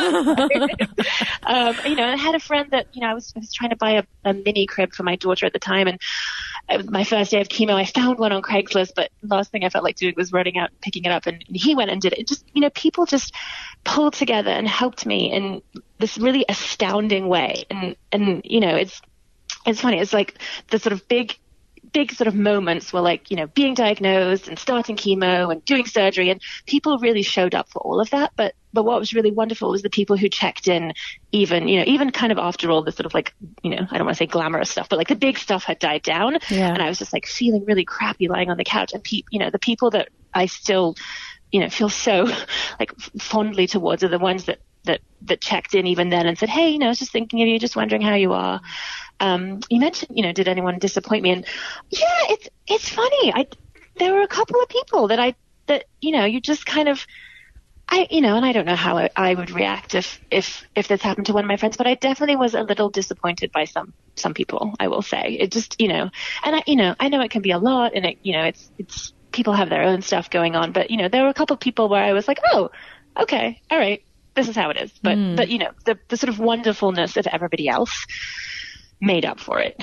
um, you know, I had a friend that, you know, I was, I was trying to buy a, a mini crib for my daughter at the time. And it was my first day of chemo. I found one on Craigslist, but last thing I felt like doing was running out and picking it up. And, and he went and did it. Just, you know, people just pulled together and helped me in this really astounding way. And, and, you know, it's, it's funny. It's like the sort of big, big sort of moments were like, you know, being diagnosed and starting chemo and doing surgery, and people really showed up for all of that. But, but what was really wonderful was the people who checked in, even, you know, even kind of after all the sort of like, you know, I don't want to say glamorous stuff, but like the big stuff had died down. Yeah. And I was just like feeling really crappy lying on the couch, and pe- you know, the people that I still, you know, feel so like fondly towards are the ones that, that, that checked in even then and said, hey, you know, I was just thinking of you, just wondering how you are. Um, you mentioned, you know, did anyone disappoint me? And yeah, it's, it's funny. I, there were a couple of people that I, that, you know, you just kind of, I, you know, and I don't know how I, I would react if, if, if this happened to one of my friends, but I definitely was a little disappointed by some, some people, I will say. It just, you know, and I, you know, I know it can be a lot, and it, you know, it's, it's, people have their own stuff going on, but, you know, there were a couple of people where I was like, oh, okay, all right, this is how it is. But, mm. but, you know, the, the sort of wonderfulness of everybody else made up for it.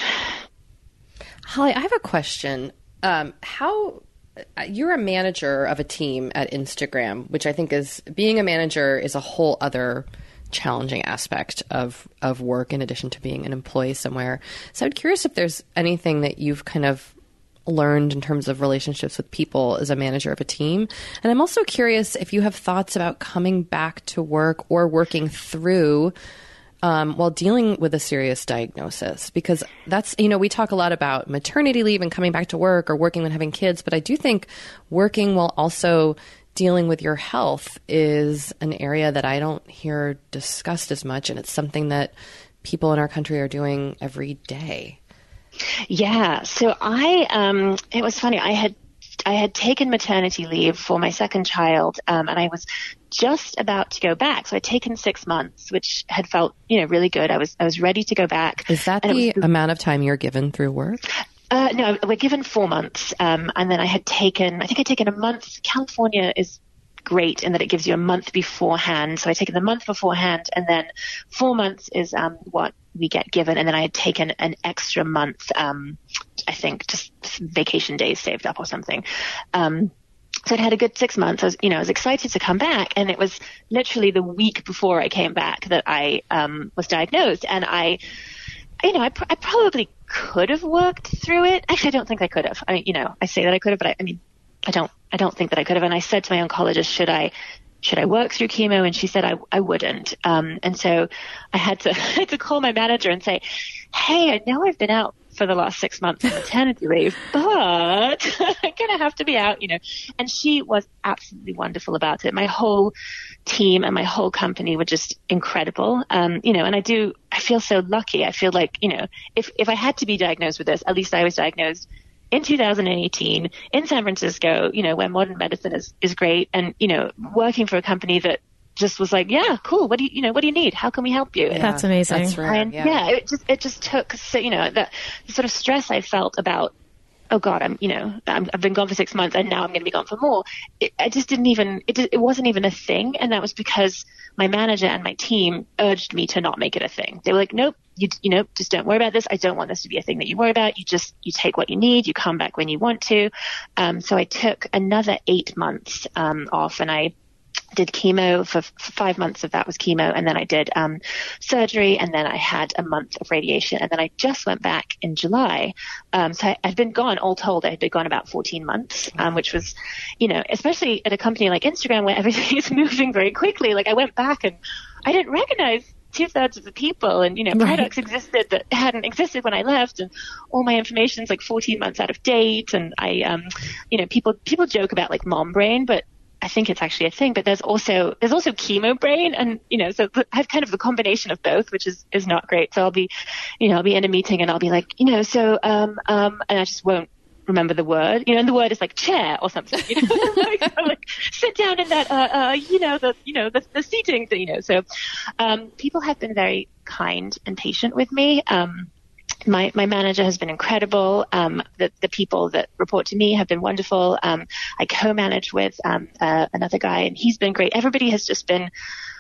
Holly, I have a question. Um, how you're a manager of a team at Instagram, which I think is being a manager is a whole other challenging aspect of, of work in addition to being an employee somewhere. So I'm curious if there's anything that you've kind of learned in terms of relationships with people as a manager of a team. And I'm also curious if you have thoughts about coming back to work or working through Um, while dealing with a serious diagnosis, because that's, you know, we talk a lot about maternity leave and coming back to work or working when having kids, but I do think working while also dealing with your health is an area that I don't hear discussed as much. And it's something that people in our country are doing every day. Yeah. So I, um, it was funny. I had I had taken maternity leave for my second child, um, and I was just about to go back. So I'd taken six months, which had felt, you know, really good. I was, I was ready to go back. Is that the was, amount of time you're given through work? Uh, no, we're given four months. Um, and then I had taken, I think I'd taken a month. California is great in that it gives you a month beforehand. So I take it the month beforehand, and then four months is um, what we get given. And then I had taken an extra month, um, I think just vacation days saved up or something. Um, so I'd had a good six months. I was, you know, I was excited to come back. And it was literally the week before I came back that I um, was diagnosed. And I, you know, I, pr- I probably could have worked through it. Actually, I don't think I could have. I mean, you know, I say that I could have, but I, I mean, I don't, I don't think that I could have. And I said to my oncologist, should I, should I work through chemo? And she said I, I wouldn't. Um, and so I had to, I had to call my manager and say, hey, I know I've been out for the last six months on maternity leave, but I'm going to have to be out, you know. And she was absolutely wonderful about it. My whole team and my whole company were just incredible. Um, you know, and I do, I feel so lucky. I feel like, you know, if, if I had to be diagnosed with this, at least I was diagnosed in two thousand eighteen in San Francisco, you know, where modern medicine is, is great. And, you know, working for a company that just was like, yeah, cool. What do you, you know, what do you need? How can we help you? Yeah, that's amazing. That's rare, and yeah. yeah, it just, it just took, so, you know, the, the sort of stress I felt about, oh God, I'm, you know, I'm, I've been gone for six months and now I'm going to be gone for more. It, I just didn't even, it, it wasn't even a thing. And that was because my manager and my team urged me to not make it a thing. They were like, nope, you, you know, just don't worry about this. I don't want this to be a thing that you worry about. You just, you take what you need. You come back when you want to. Um, so I took another eight months, um, off, and I did chemo for, for five months of that was chemo. And then I did, um, surgery, and then I had a month of radiation. And then I just went back in July. Um, so I, I'd been gone, all told, I had been gone about fourteen months, um, which was, you know, especially at a company like Instagram where everything is moving very quickly. Like I went back and I didn't recognize two thirds of the people, and, you know, Right. products existed that hadn't existed when I left, and all my information's like fourteen months out of date. And I, um, you know, people, people joke about like mom brain, but I think it's actually a thing, but there's also, there's also chemo brain. And, you know, so I have kind of the combination of both, which is, is not great. So I'll be, you know, I'll be in a meeting and I'll be like, you know, so, um, um, and I just won't remember the word, you know, and the word is like chair or something, you know, like, so like sit down in that, uh, uh, you know, the, you know, the, the seating, you know, so, um, people have been very kind and patient with me. Um, My, my manager has been incredible. Um, the, the people that report to me have been wonderful. Um, I co-manage with um, uh, another guy, and he's been great. Everybody has just been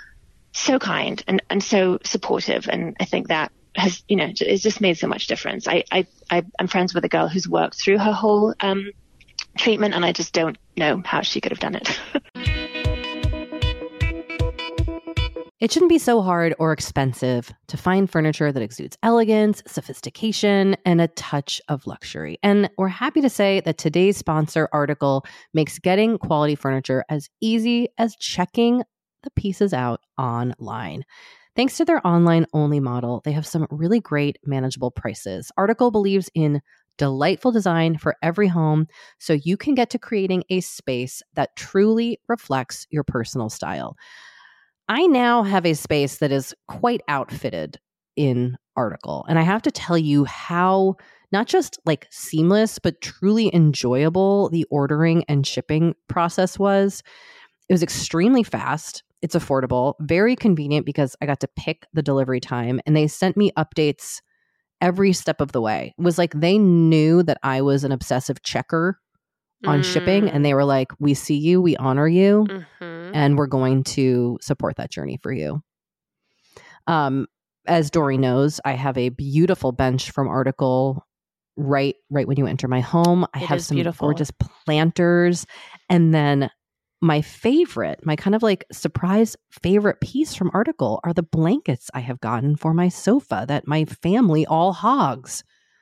so kind and, and so supportive. And I think that has, you know, it's just made so much difference. I, I, I, I'm friends with a girl who's worked through her whole um, treatment, and I just don't know how she could have done it. It shouldn't be so hard or expensive to find furniture that exudes elegance, sophistication, and a touch of luxury. And we're happy to say that today's sponsor article makes getting quality furniture as easy as checking the pieces out online. Thanks to their online-only model, they have some really great manageable prices. Article believes in delightful design for every home, so you can get to creating a space that truly reflects your personal style. I now have a space that is quite outfitted in Article, and I have to tell you how not just like seamless, but truly enjoyable the ordering and shipping process was. It was extremely fast. It's affordable, very convenient because I got to pick the delivery time, and they sent me updates every step of the way. It was like they knew that I was an obsessive checker on mm. shipping, and they were like, we see you, we honor you, mm-hmm. and we're going to support that journey for you. Um, as Dory knows, I have a beautiful bench from Article right right when you enter my home. I it have some beautiful. gorgeous planters, and then my favorite, my kind of like surprise favorite piece from Article are the blankets I have gotten for my sofa that my family all hogs.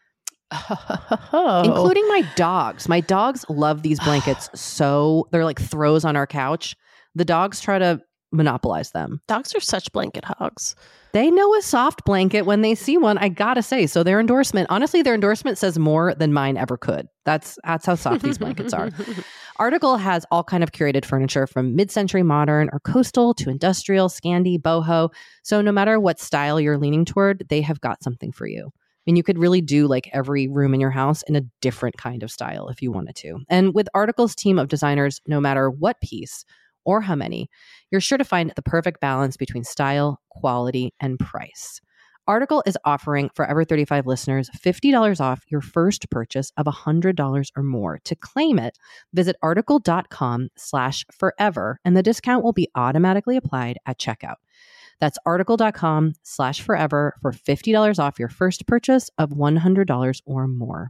Oh. Including my dogs. My dogs love these blankets so they're like throws on our couch. The dogs try to monopolize them. Dogs are such blanket hogs. They know a soft blanket when they see one, I gotta say. So their endorsement, honestly, their endorsement says more than mine ever could. That's that's how soft these blankets are. Article has all kind of curated furniture from mid-century modern or coastal to industrial, Scandi, boho. So no matter what style you're leaning toward, they have got something for you. I mean, you could really do like every room in your house in a different kind of style if you wanted to. And with Article's team of designers, no matter what piece or how many, you're sure to find the perfect balance between style, quality, and price. Article is offering Forever thirty-five listeners fifty dollars off your first purchase of one hundred dollars or more. To claim it, visit article.com slash forever, and the discount will be automatically applied at checkout. That's article.com slash forever for fifty dollars off your first purchase of one hundred dollars or more.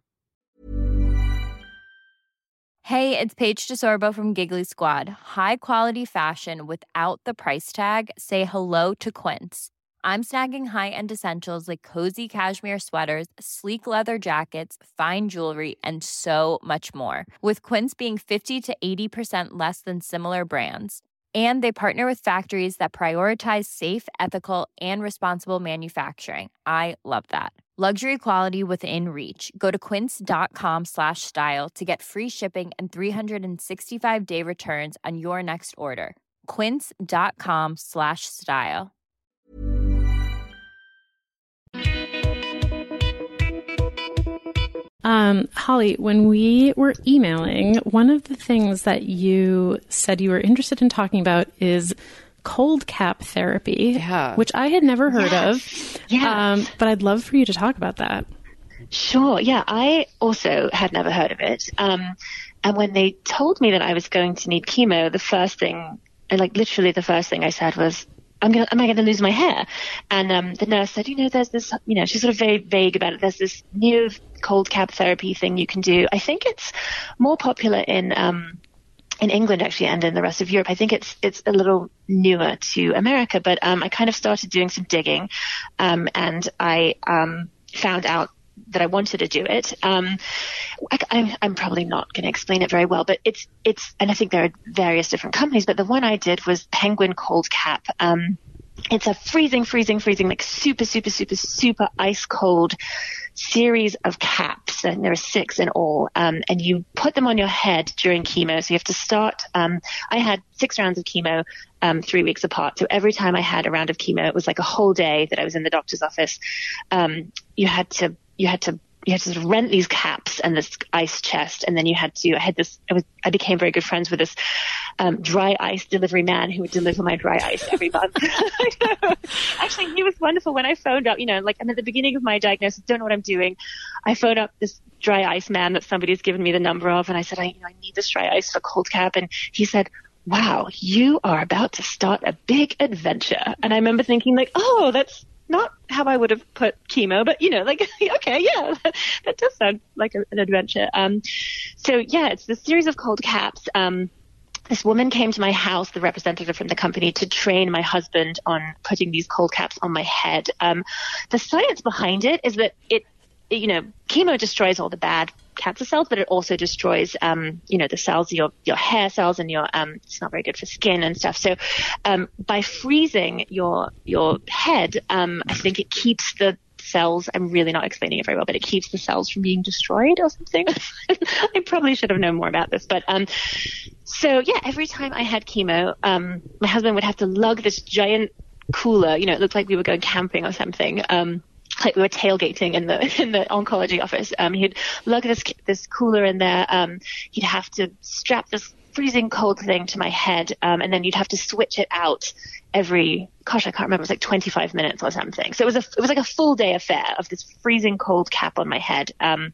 Hey, it's Paige DeSorbo from Giggly Squad. High quality fashion without the price tag. Say hello to Quince. I'm snagging high-end essentials like cozy cashmere sweaters, sleek leather jackets, fine jewelry, and so much more. With Quince being fifty to eighty percent less than similar brands. And they partner with factories that prioritize safe, ethical, and responsible manufacturing. I love that. Luxury quality within reach. Go to quince.com slash style to get free shipping and three sixty-five day returns on your next order. Quince.com slash style. Um, Holly, when we were emailing, one of the things that you said you were interested in talking about is cold cap therapy, yeah. which I had never heard yes. of. Yes. Um, but I'd love for you to talk about that. Sure. Yeah, I also had never heard of it. Um, and when they told me that I was going to need chemo, the first thing, like literally the first thing I said was, I'm gonna, am I going to lose my hair? And um, the nurse said, you know, there's this, you know, she's sort of very vague about it. There's this new cold cap therapy thing you can do. I think it's more popular in um, in England actually, and in the rest of Europe. I think it's it's a little newer to America. But um, I kind of started doing some digging, um, and I um, found out that I wanted to do it. Um, I, I'm, I'm probably not going to explain it very well, but it's, it's, and I think there are various different companies, but the one I did was Penguin Cold Cap. Um, it's a freezing, freezing, freezing, like super, super, super, super ice cold series of caps, and there are six in all. Um, and you put them on your head during chemo. So you have to start, um, I had six rounds of chemo, um, three weeks apart. So every time I had a round of chemo, it was like a whole day that I was in the doctor's office. Um, you had to, you had to, you had to sort of rent these caps and this ice chest. And then you had to, I had this, I was, I became very good friends with this, um, dry ice delivery man who would deliver my dry ice every month. Actually, he was wonderful. When I phoned up, you know, like I'm at the beginning of my diagnosis, don't know what I'm doing. I phoned up this dry ice man that somebody's given me the number of. And I said, I, you know, I need this dry ice for cold cap. And he said, wow, you are about to start a big adventure. And I remember thinking like, oh, that's not how I would have put chemo, but you know, like, okay, yeah, that, that does sound like a, an adventure. Um, so yeah, it's this series of cold caps. Um, this woman came to my house, the representative from the company, to train my husband on putting these cold caps on my head. Um, the science behind it is that it, it, you know, chemo destroys all the bad cancer cells, but it also destroys, um, you know, the cells, your, your hair cells, and your, um, it's not very good for skin and stuff. So, um, by freezing your, your head, um, I think it keeps the cells, I'm really not explaining it very well, but it keeps the cells from being destroyed or something. I probably should have known more about this, but, um, so yeah, every time I had chemo, um, my husband would have to lug this giant cooler, you know, it looked like we were going camping or something, um, like we were tailgating in the in the oncology office. Um, he'd lug this this cooler in there. Um, he'd have to strap this freezing cold thing to my head, um, and then you'd have to switch it out every. Gosh, I can't remember. It was like twenty-five minutes or something. So it was a it was like a full day affair of this freezing cold cap on my head, um,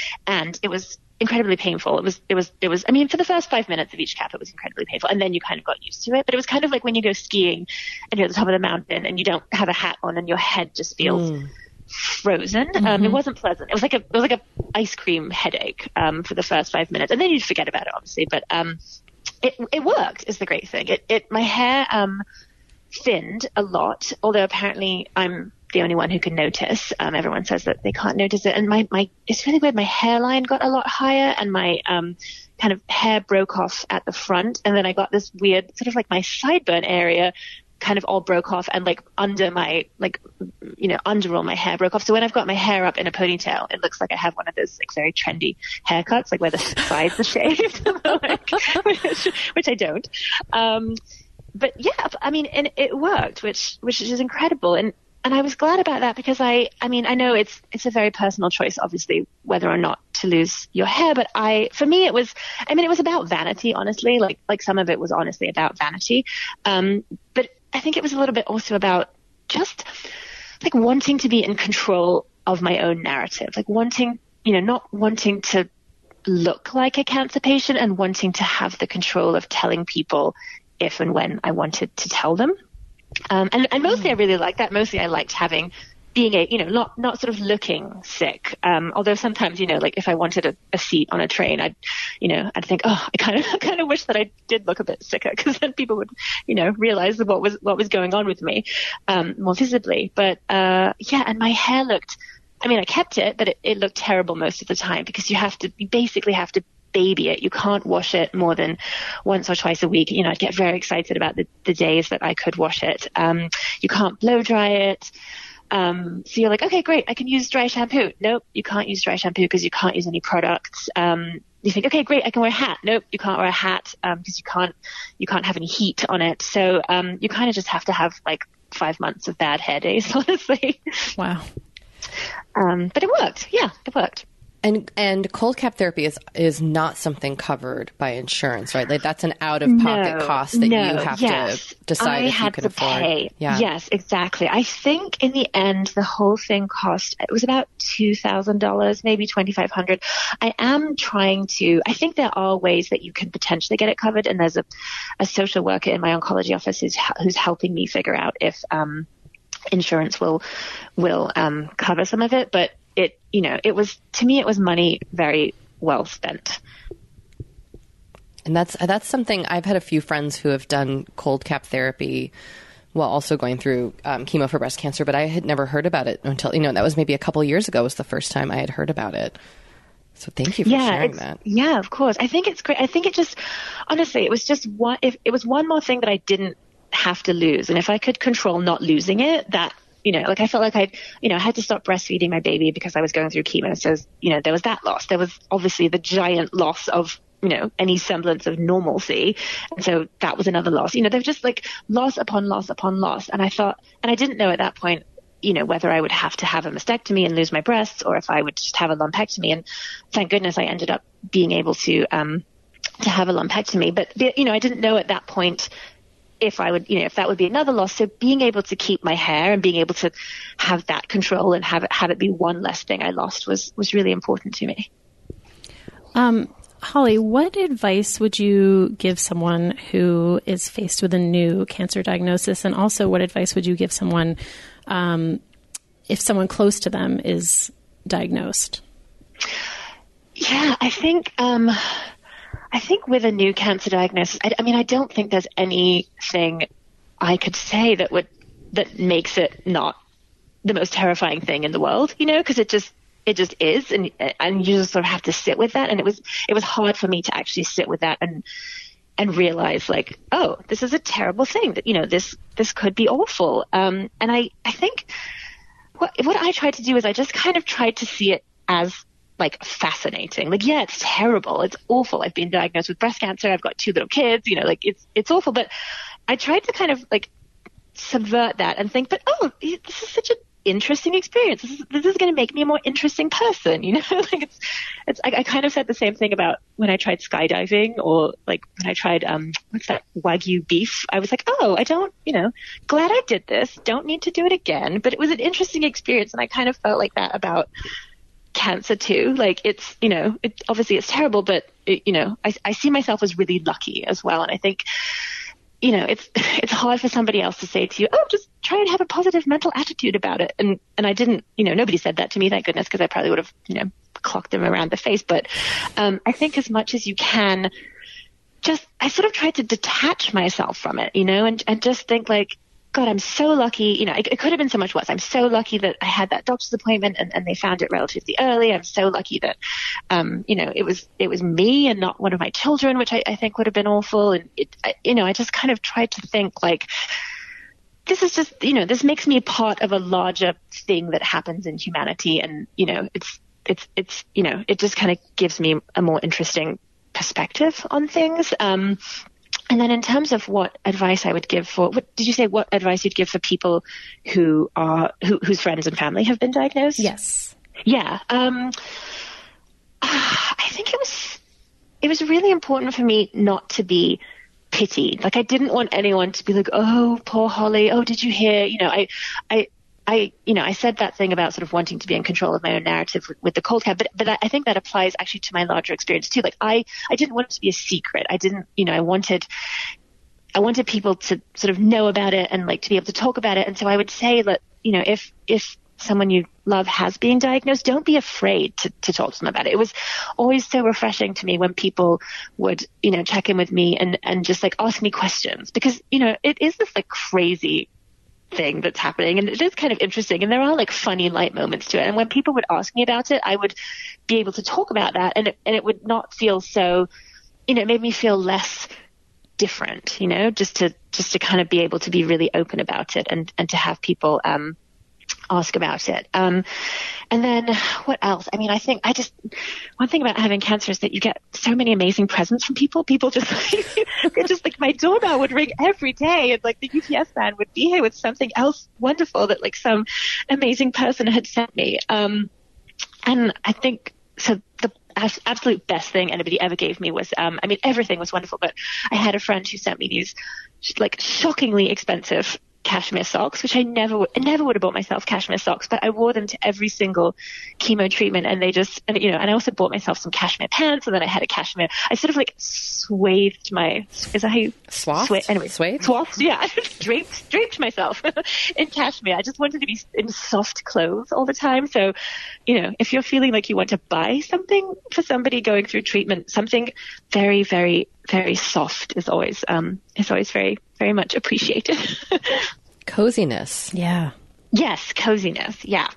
and it was incredibly painful. It was, it was, it was, I mean, for the first five minutes of each cap, it was incredibly painful. And then you kind of got used to it. But it was kind of like when you go skiing and you're at the top of the mountain and you don't have a hat on and your head just feels mm. frozen. Mm-hmm. Um, it wasn't pleasant. It was like a, it was like a ice cream headache, um, for the first five minutes. And then you'd forget about it, obviously. But, um, it, it worked is the great thing. It, it, my hair, um, thinned a lot, although apparently I'm the only one who can notice. Um, everyone says that they can't notice it. And my, my, it's really weird. My hairline got a lot higher and my, um, kind of hair broke off at the front. And then I got this weird sort of like my sideburn area kind of all broke off and like under my, like, you know, under all my hair broke off. So when I've got my hair up in a ponytail, it looks like I have one of those like very trendy haircuts, like where the sides are shaved, like, which, which I don't. Um, but yeah, I mean, and it worked, which, which is incredible. And, And I was glad about that because I, I mean, I know it's, it's a very personal choice, obviously, whether or not to lose your hair. But I, for me, it was, I mean, it was about vanity, honestly, like, like some of it was honestly about vanity. Um, but I think it was a little bit also about just like wanting to be in control of my own narrative, like wanting, you know, not wanting to look like a cancer patient and wanting to have the control of telling people if and when I wanted to tell them. Um, and, and mostly I really liked that. Mostly I liked having, being a, you know, not, not sort of looking sick. Um, although sometimes, you know, like if I wanted a, a seat on a train, I'd, you know, I'd think, oh, I kind of, I kind of wish that I did look a bit sicker, because then people would, you know, realize what was, what was going on with me, um, more visibly. But, uh, yeah, and my hair looked, I mean, I kept it, but it, it looked terrible most of the time, because you have to, you basically have to baby it. You can't wash it more than once or twice a week. You know, I'd get very excited about the, the days that I could wash it. Um, you can't blow dry it. Um, so you're like, okay, great, I can use dry shampoo. Nope, you can't use dry shampoo because you can't use any products. Um, you think, okay, great, I can wear a hat. Nope, you can't wear a hat, um, because you can't, you can't have any heat on it. So, um, you kind of just have to have like five months of bad hair days, honestly. Wow. Um, but it worked. Yeah, it worked. And and cold cap therapy is is not something covered by insurance, right? Like that's an out of pocket no, cost that no, you have yes. to decide I if had you can to afford. Pay. Yeah. Yes, exactly. I think in the end the whole thing cost, it was about two thousand dollars, maybe twenty five hundred. I am trying to. I think there are ways that you can potentially get it covered, and there's a a social worker in my oncology office who's who's helping me figure out if um insurance will will um cover some of it, but. It, you know, it was, to me, it was money very well spent. And that's, that's something I've had a few friends who have done cold cap therapy while also going through um, chemo for breast cancer, but I had never heard about it until, you know, that was maybe a couple of years ago was the first time I had heard about it. So thank you for yeah, sharing that. Yeah, of course. I think it's great. I think it just, honestly, it was just one, if it was one more thing that I didn't have to lose. And if I could control not losing it, that, you know, like I felt like I, you know, I had to stop breastfeeding my baby because I was going through chemo. So, you know, there was that loss. There was obviously the giant loss of, you know, any semblance of normalcy. And so that was another loss. You know, there was just like loss upon loss upon loss. And I thought, and I didn't know at that point, you know, whether I would have to have a mastectomy and lose my breasts or if I would just have a lumpectomy. And thank goodness I ended up being able to, um, to have a lumpectomy. But, you know, I didn't know at that point if I would, you know, if that would be another loss. So being able to keep my hair and being able to have that control and have it, have it be one less thing I lost was, was really important to me. Um, Holly, what advice would you give someone who is faced with a new cancer diagnosis? And also what advice would you give someone, um, if someone close to them is diagnosed? Yeah, I think, um, I think with a new cancer diagnosis, I, I mean, I don't think there's anything I could say that would, that makes it not the most terrifying thing in the world, you know, because it just, it just is. And, and you just sort of have to sit with that. And it was, it was hard for me to actually sit with that and, and realize like, oh, this is a terrible thing that, you know, this, this could be awful. Um, and I, I think what, what I tried to do is I just kind of tried to see it as like fascinating. Like, yeah, it's terrible. It's awful. I've been diagnosed with breast cancer. I've got two little kids, you know, like it's, it's awful. But I tried to kind of like subvert that and think, but, oh, this is such an interesting experience. This is, this is going to make me a more interesting person. You know, like it's, it's, I, I kind of said the same thing about when I tried skydiving or like when I tried, um, what's that, Wagyu beef. I was like, oh, I don't, you know, glad I did this. Don't need to do it again. But it was an interesting experience. And I kind of felt like that about cancer too. Like it's, you know, it, obviously it's terrible, but it, you know, I, I see myself as really lucky as well. And I think, you know, it's, it's hard for somebody else to say to you, oh, just try and have a positive mental attitude about it. And, and I didn't, you know, nobody said that to me, thank goodness, because I probably would have, you know, clocked them around the face. But, um, I think as much as you can just, I sort of tried to detach myself from it, you know, and, and just think like, God, I'm so lucky. You know, it, it could have been so much worse. I'm so lucky that I had that doctor's appointment and, and they found it relatively early. I'm so lucky that, um, you know, it was, it was me and not one of my children, which I, I think would have been awful. And it, I, you know, I just kind of tried to think like, this is just, you know, this makes me a part of a larger thing that happens in humanity. And, you know, it's, it's, it's, you know, it just kind of gives me a more interesting perspective on things. Um, And then in terms of what advice I would give for, what did you say, what advice you'd give for people who are, who, whose friends and family have been diagnosed? Yes. Yeah. Um, I think it was, it was really important for me not to be pitied. Like I didn't want anyone to be like, oh, poor Holly. Oh, did you hear? You know, I, I, I, you know, I said that thing about sort of wanting to be in control of my own narrative with, with the cold care, but, but I think that applies actually to my larger experience too. Like I, I didn't want it to be a secret. I didn't, you know, I wanted, I wanted people to sort of know about it and like to be able to talk about it. And so I would say that, you know, if, if someone you love has been diagnosed, don't be afraid to, to talk to them about it. It was always so refreshing to me when people would, you know, check in with me and, and just like ask me questions, because, you know, it is this like crazy thing that's happening, and it is kind of interesting, and there are like funny light moments to it. And when people would ask me about it, I would be able to talk about that, and it, and it would not feel so, you know, it made me feel less different, you know, just to just to kind of be able to be really open about it, and and to have people um ask about it. Um, and then what else? I mean, I think I just, one thing about having cancer is that you get so many amazing presents from people. People just, like, just like my doorbell would ring every day, and like the U P S man would be here with something else wonderful that like some amazing person had sent me. Um, and I think, so the absolute best thing anybody ever gave me was, um, I mean, everything was wonderful, but I had a friend who sent me these like shockingly expensive cashmere socks, which I never, I never would have bought myself cashmere socks, but I wore them to every single chemo treatment, and they just, and you know, and I also bought myself some cashmere pants, and then I had a cashmere, I sort of like swathed my, is that how you? Swathed? Swa- anyway, Swathed? Swathed, yeah. I just draped, draped myself in cashmere. I just wanted to be in soft clothes all the time. So, you know, if you're feeling like you want to buy something for somebody going through treatment, something very, very, very soft is always, um, is always very, very much appreciated. Coziness. Yeah. Yes, coziness. Yeah.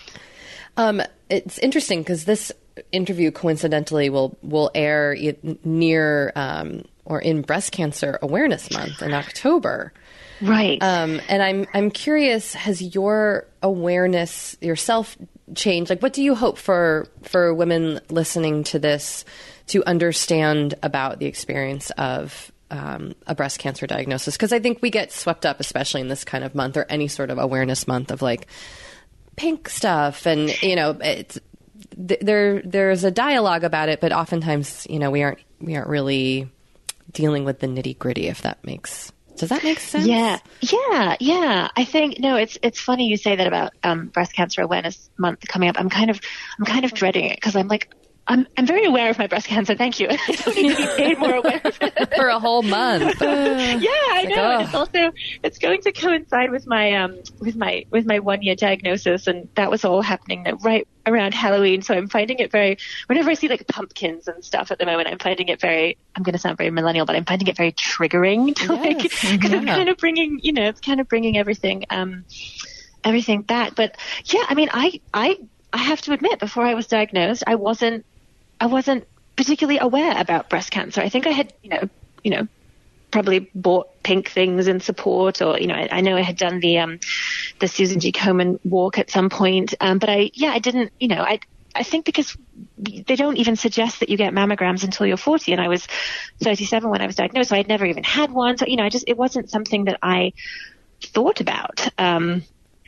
Um, it's interesting because this interview coincidentally will will air near um, or in Breast Cancer Awareness Month in October. Right. Um, and I'm I'm curious, has your awareness yourself changed? Like, what do you hope for for women listening to this to understand about the experience of um, a breast cancer diagnosis? Because I think we get swept up, especially in this kind of month or any sort of awareness month, of like pink stuff, and you know, it's th- there. There's a dialogue about it, but oftentimes, you know, we aren't we aren't really dealing with the nitty gritty. If that makes Does that make sense? Yeah, yeah, yeah. I think no. It's it's funny you say that about um, Breast Cancer Awareness Month coming up. I'm kind of I'm kind of dreading it because I'm like I'm I'm very aware of my breast cancer. Thank you. I don't need to be made more aware of it for a whole month. yeah, I like, know. oh. And it's also it's going to coincide with my um with my with my one year diagnosis, and that was all happening right around Halloween. So I'm finding it very, whenever I see like pumpkins and stuff at the moment, I'm finding it very, I'm going to sound very millennial, but I'm finding it very triggering to yes. like, because yeah. I'm kind of bringing, you know, it's kind of bringing everything, um, everything back. But yeah, I mean, I, I, I have to admit, before I was diagnosed, I wasn't, I wasn't particularly aware about breast cancer. I think I had, you know, you know, probably bought pink things in support, or, you know, I, I know I had done the, um, the Susan G. Komen walk at some point. Um, but I, yeah, I didn't, you know, I, I think because they don't even suggest that you get mammograms until you're forty. And I was thirty-seven when I was diagnosed. So I'd never even had one. So, you know, I just, it wasn't something that I thought about. Um,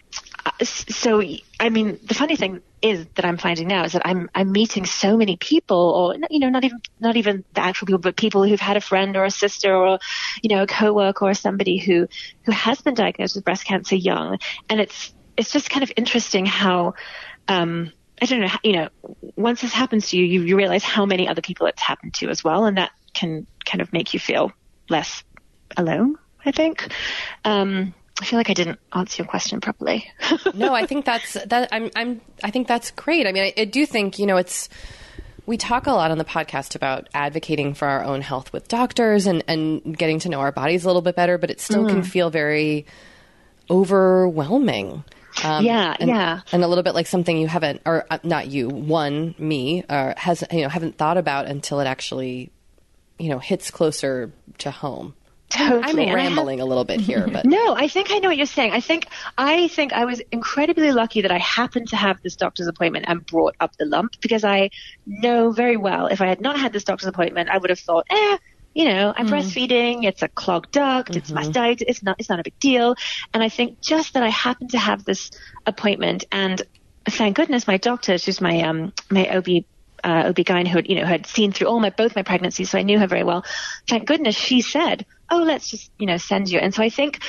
so, I mean, the funny thing is that I'm finding now is that I'm I'm meeting so many people, or you know, not even not even the actual people, but people who've had a friend or a sister or you know a coworker or somebody who who has been diagnosed with breast cancer young, and it's it's just kind of interesting how um, I don't know, you know, once this happens to you, you, you realize how many other people it's happened to as well, and that can kind of make you feel less alone, I think. Um, I feel like I didn't answer your question properly. No, I think that's that. I'm. I'm. I think that's great. I mean, I, I do think you know it's. We talk a lot on the podcast about advocating for our own health with doctors and and getting to know our bodies a little bit better, but it still mm. can feel very overwhelming. Um, yeah, and, yeah, and a little bit like something you haven't, or uh, not you, one me, uh, has you know haven't thought about until it actually, you know, hits closer to home. Totally. I'm rambling have, a little bit here, but no, I think I know what you're saying. I think I think I was incredibly lucky that I happened to have this doctor's appointment and brought up the lump, because I know very well if I had not had this doctor's appointment, I would have thought, eh, you know, I'm mm. breastfeeding, it's a clogged duct, mm-hmm. it's mastitis, it's not, it's not a big deal. And I think just that I happened to have this appointment, and thank goodness my doctor, she's my um my O B. Uh, O B G Y N who had, you know, had seen through all my, both my pregnancies, so I knew her very well. Thank goodness she said, oh, let's just, you know, send you. And so I think,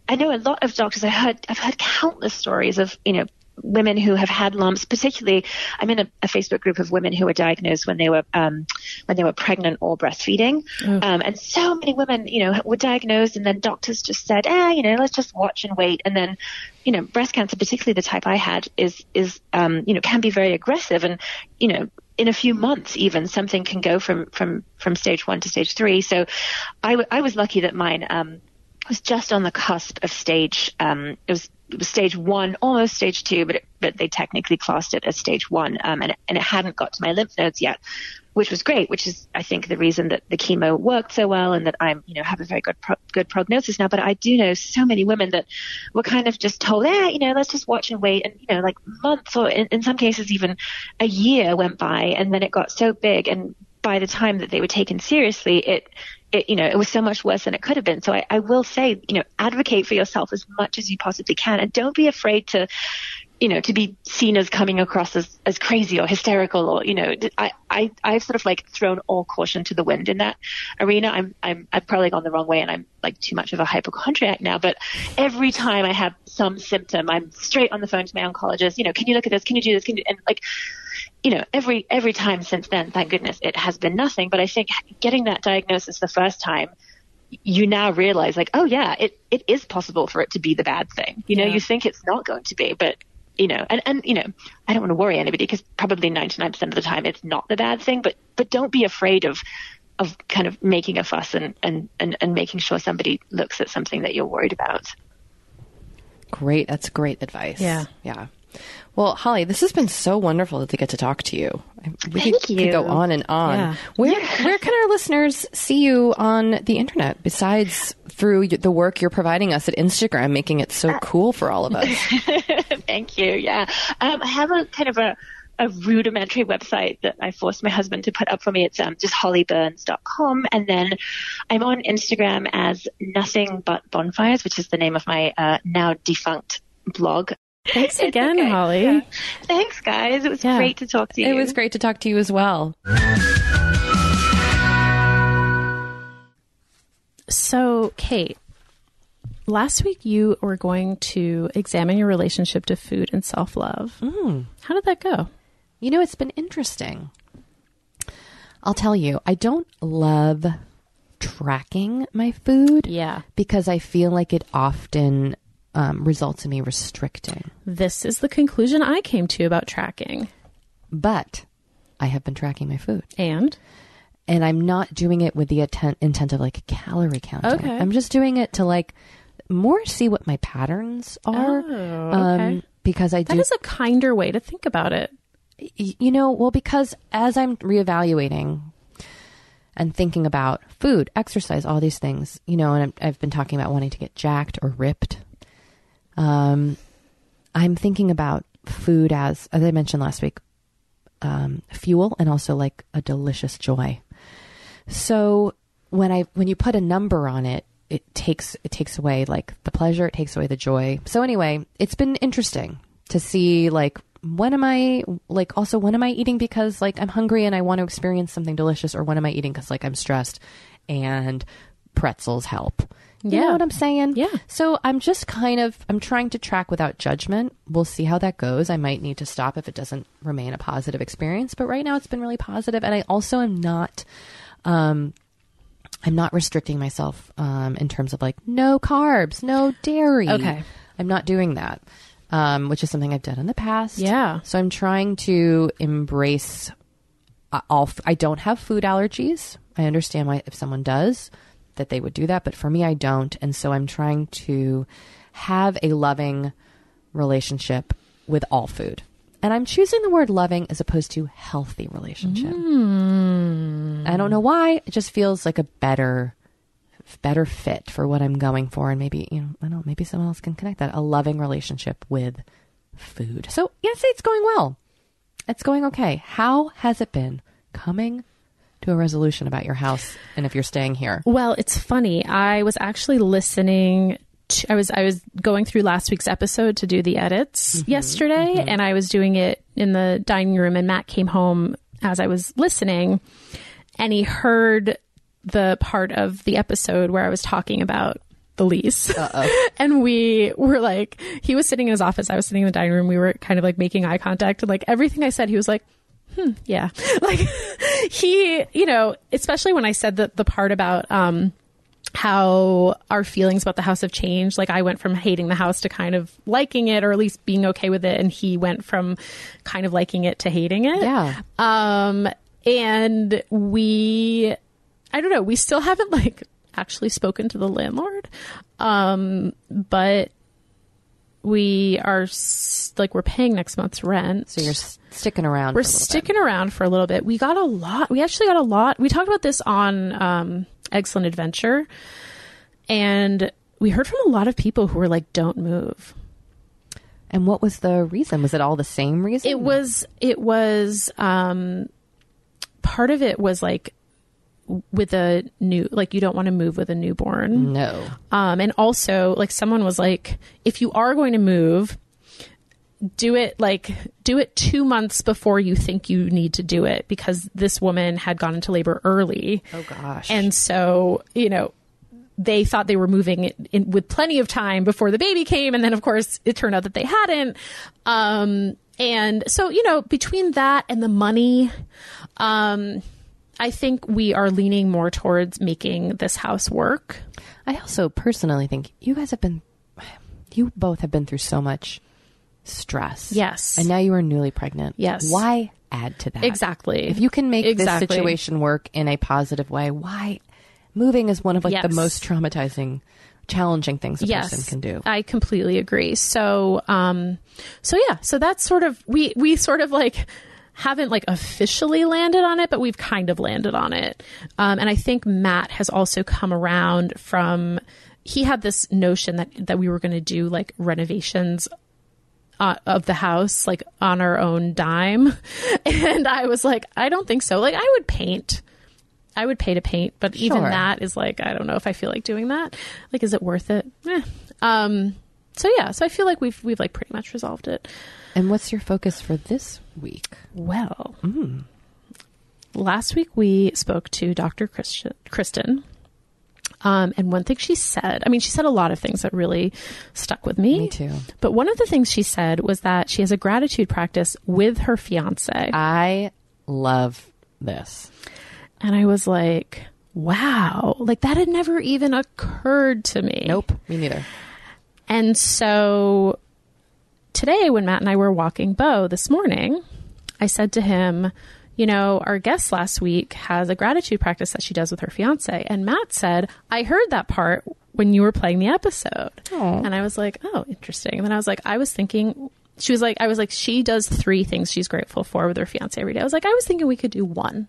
I know a lot of doctors, I heard, I've heard countless stories of, you know, women who have had lumps, particularly I'm in a, a Facebook group of women who were diagnosed when they were, um, when they were pregnant or breastfeeding. Mm. Um, and so many women, you know, were diagnosed and then doctors just said, eh, you know, let's just watch and wait. And then, you know, breast cancer, particularly the type I had is, is, um, you know, can be very aggressive. And, you know, in a few months, even something can go from, from, from stage one to stage three. So I, w- I was lucky that mine, um, was just on the cusp of stage, um, it was, it was stage one, almost stage two, but it, but they technically classed it as stage one. Um, and, it, and it hadn't got to my lymph nodes yet, which was great, which is, I think, the reason that the chemo worked so well and that I'm, you know, have a very good, pro- good prognosis now. But I do know so many women that were kind of just told, eh, you know, let's just watch and wait. And, you know, like months or in, in some cases, even a year went by and then it got so big. And by the time that they were taken seriously, it, It, you know, it was so much worse than it could have been. So I, I will say, you know, advocate for yourself as much as you possibly can. And don't be afraid to, you know, to be seen as coming across as, as crazy or hysterical or, you know, I, I, I've sort of like thrown all caution to the wind in that arena. I'm, I'm, I've probably gone the wrong way and I'm like too much of a hypochondriac now. But every time I have some symptom, I'm straight on the phone to my oncologist, you know, can you look at this? Can you do this? Can you, and like, you know, every, every time since then, thank goodness it has been nothing. But I think getting that diagnosis the first time, you now realize like, oh yeah, it, it is possible for it to be the bad thing. You know, yeah. You think it's not going to be, but you know, and, and, you know, I don't want to worry anybody because probably ninety-nine percent of the time it's not the bad thing, but, but don't be afraid of, of kind of making a fuss and, and, and, and making sure somebody looks at something that you're worried about. Great. That's great advice. Yeah. Yeah. Well, Holly, this has been so wonderful to get to talk to you. We Thank could, you. could go on and on. Yeah. Where where can our listeners see you on the internet besides through the work you're providing us at Instagram, making it so cool for all of us? Thank you. Yeah. Um, I have a kind of a, a rudimentary website that I forced my husband to put up for me. It's um, just holly burns dot com. And then I'm on Instagram as Nothing But Bonfires, which is the name of my uh, now defunct blog. Thanks again, okay. Holly. Yeah. Thanks, guys. It was Yeah. great to talk to you. It was great to talk to you as well. So, Kate, last week you were going to examine your relationship to food and self-love. Mm. How did that go? You know, it's been interesting. I'll tell you, I don't love tracking my food. Yeah. Because I feel like it often um, results in me restricting. This is the conclusion I came to about tracking. But I have been tracking my food. And? And I'm not doing it with the intent, intent of like calorie counting. Okay. I'm just doing it to like more see what my patterns are. Oh, okay. Um, because I do. That is a kinder way to think about it. You know, well, because as I'm reevaluating and thinking about food, exercise, all these things, you know, and I'm, I've been talking about wanting to get jacked or ripped. Um, I'm thinking about food as, as I mentioned last week, um, fuel and also like a delicious joy. So when I, when you put a number on it, it takes, it takes away like the pleasure, it takes away the joy. So anyway, it's been interesting to see like, when am I like, also when am I eating because like I'm hungry and I want to experience something delicious, or when am I eating because like I'm stressed and pretzels help? You Yeah. know what I'm saying? Yeah. So I'm just kind of, I'm trying to track without judgment. We'll see how that goes. I might need to stop if it doesn't remain a positive experience, but right now it's been really positive. And I also am not, um, I'm not restricting myself, um, in terms of like no carbs, no dairy. Okay. I'm not doing that. Um, which is something I've done in the past. Yeah. So I'm trying to embrace uh, all, f- I don't have food allergies. I understand why if someone does that they would do that, but for me, I don't. And so I'm trying to have a loving relationship with all food. And I'm choosing the word loving as opposed to healthy relationship. Mm. I don't know why. It just feels like a better better fit for what I'm going for. And maybe, you know, I don't know, maybe someone else can connect that. A loving relationship with food. So yes, it's going well. It's going okay. How has it been coming to a resolution about your house and if you're staying here? Well, it's funny. I was actually listening to, I was, I was going through last week's episode to do the edits Mm-hmm, yesterday, mm-hmm. and I was doing it in the dining room, and Matt came home as I was listening, and he heard the part of the episode where I was talking about the lease. Uh-oh. And we were like, he was sitting in his office. I was sitting in the dining room. We were kind of like making eye contact, and like everything I said, he was like, hmm, yeah. Like he, you know, especially when I said the, the part about, um, how our feelings about the house have changed. Like I went from hating the house to kind of liking it, or at least being okay with it. And he went from kind of liking it to hating it. Yeah. Um, and we, I don't know, we still haven't like actually spoken to the landlord. Um, but we are s- like, we're paying next month's rent. So you're s- sticking around. We're for a little sticking bit. around for a little bit. We got a lot. We actually got a lot. We talked about this on, um, Excellent Adventure, and we heard from a lot of people who were like, don't move. And what was the reason? Was it all the same reason? It was, it was, um, part of it was like with a new, like you don't want to move with a newborn. No. Um, and also like someone was like, if you are going to move, do it like do it two months before you think you need to do it, because this woman had gone into labor early. Oh gosh. And so, you know, they thought they were moving in, in with plenty of time before the baby came. And then of course it turned out that they hadn't. Um, and so, you know, between that and the money, um, I think we are leaning more towards making this house work. I also personally think you guys have been, you both have been through so much stress. Yes. And now you are newly pregnant. Yes. Why add to that? Exactly. If you can make Exactly. this situation work in a positive way, why? Moving is one of like Yes. the most traumatizing, challenging things a Yes, person can do. I completely agree. So, um, so yeah, so that's sort of, we, we sort of like haven't like officially landed on it, but we've kind of landed on it. Um, and I think Matt has also come around from, he had this notion that, that we were going to do like renovations Uh, of the house, like on our own dime. And I was like, I don't think so. Like I would paint, I would pay to paint, but even Sure. that is like, I don't know if I feel like doing that. Like, is it worth it? Eh. Um, so yeah, so I feel like we've, we've like pretty much resolved it. And what's your focus for this week? Well, Mm. last week we spoke to Doctor Christian, Kristen. Um, and one thing she said, I mean, she said a lot of things that really stuck with me. Me too. But one of the things she said was that she has a gratitude practice with her fiance. I love this. And I was like, wow, like that had never even occurred to me. Nope, me neither. And so today when Matt and I were walking Bo this morning, I said to him, you know, our guest last week has a gratitude practice that she does with her fiance. And Matt said, I heard that part when you were playing the episode. Aw. And I was like, oh, interesting. And then I was like, I was thinking, she was like, I was like, she does three things she's grateful for with her fiance every day. I was like, I was thinking we could do one.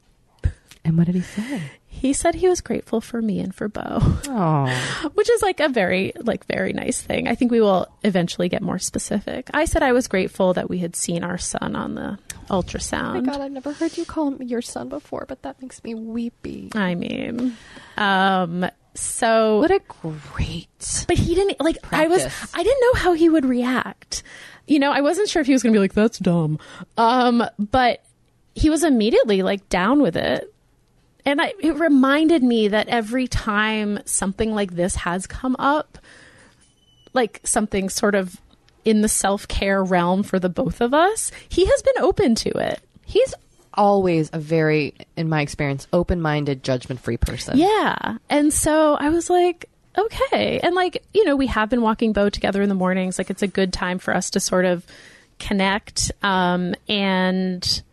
And what did he say? He said he was grateful for me and for Bo, Oh, which is like a very, like very nice thing. I think we will eventually get more specific. I said I was grateful that we had seen our son on the ultrasound. oh my God, I've never heard you call him your son before, but that makes me weepy. I mean, um, so, What a great. but he didn't like, I was, Practice. I didn't know how he would react. You know, I wasn't sure if he was going to be like, that's dumb. Um, but he was immediately like down with it. And I, it reminded me that every time something like this has come up, like something sort of in the self-care realm for the both of us, he has been open to it. He's always a very, in my experience, open-minded, judgment-free person. Yeah. And so I was like, okay. And like, you know, we have been walking Bo together in the mornings. Like it's a good time for us to sort of connect. Um, and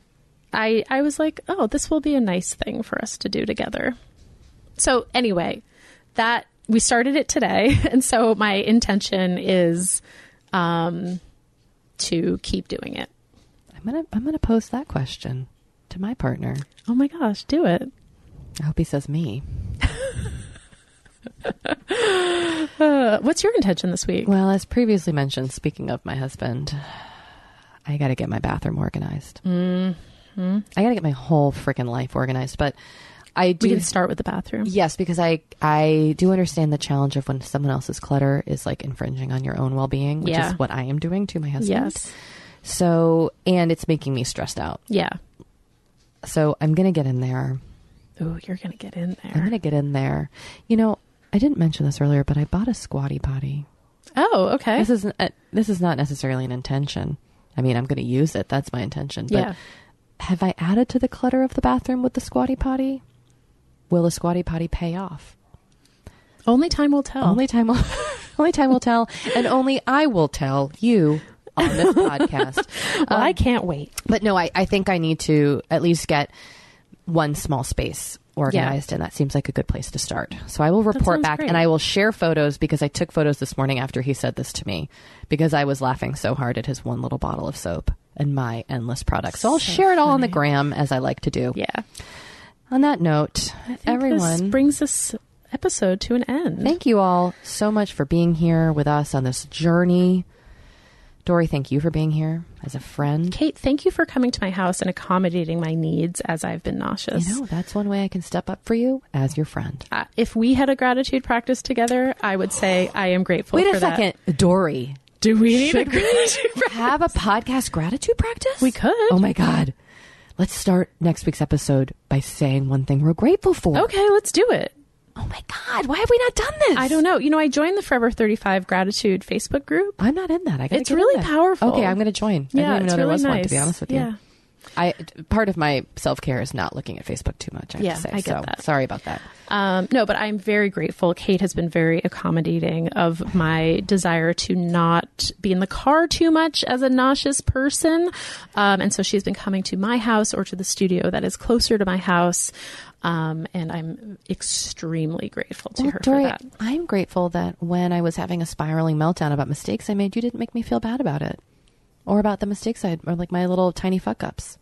I, I was like, oh, this will be a nice thing for us to do together. So anyway, that we started it today. And so my intention is, um, to keep doing it. I'm gonna, I'm gonna pose that question to my partner. Oh my gosh, do it. I hope he says me. Uh, what's your intention this week? Well, as previously mentioned, speaking of my husband, I got to get my bathroom organized. Mm-hmm. I got to get my whole freaking life organized. But I do We can start with the bathroom. Yes, because I I do understand the challenge of when someone else's clutter is like infringing on your own well-being, which Yeah. is what I am doing to my husband. Yes. So, and it's making me stressed out. Yeah. So I'm going to get in there. Oh, you're going to get in there. I'm going to get in there. You know, I didn't mention this earlier, but I bought a squatty potty. Oh, okay. This is uh, this is not necessarily an intention. I mean, I'm going to use it. That's my intention. But Yeah. have I added to the clutter of the bathroom with the squatty potty? Will the squatty potty pay off? Only time will tell. Only time will only time will tell, and only I will tell you on this podcast. Well, Um, I can't wait. But no, I, I think I need to at least get one small space organized, and that seems like a good place to start. So I will report sounds back, great. and I will share photos, because I took photos this morning after he said this to me, because I was laughing so hard at his one little bottle of soap and my endless products. So I'll So share it all on the funny. gram, as I like to do. Yeah. On that note, I think everyone, this brings this episode to an end. thank you all so much for being here with us on this journey. Dory, thank you for being here as a friend. Kate, thank you for coming to my house and accommodating my needs as I've been nauseous. You know, that's one way I can step up for you as your friend. Uh, if we had a gratitude practice together, I would say I am grateful Wait for a that. second, Dory. Do we need a Should we gratitude practice? have a podcast gratitude practice? We could. Oh my God. Let's start next week's episode by saying one thing we're grateful for. Okay, let's do it. Oh my God. Why have we not done this? I don't know. You know, I joined the Forever thirty-five Gratitude Facebook group. I'm not in that. I gotta It's get in really there. powerful. Okay, I'm going to join. I Yeah, didn't even it's know there really was nice. one, to be honest with you. Yeah. I part of my self care is not looking at Facebook too much. I have Yeah, to say. I get so that. sorry about that. Um, no, but I'm very grateful. Kate has been very accommodating of my desire to not be in the car too much as a nauseous person. Um, and so she's been coming to my house or to the studio that is closer to my house. Um, and I'm extremely grateful to Well, her Dory, for that. I'm grateful that when I was having a spiraling meltdown about mistakes I made, you didn't make me feel bad about it, or about the mistakes I or like my little tiny fuck ups.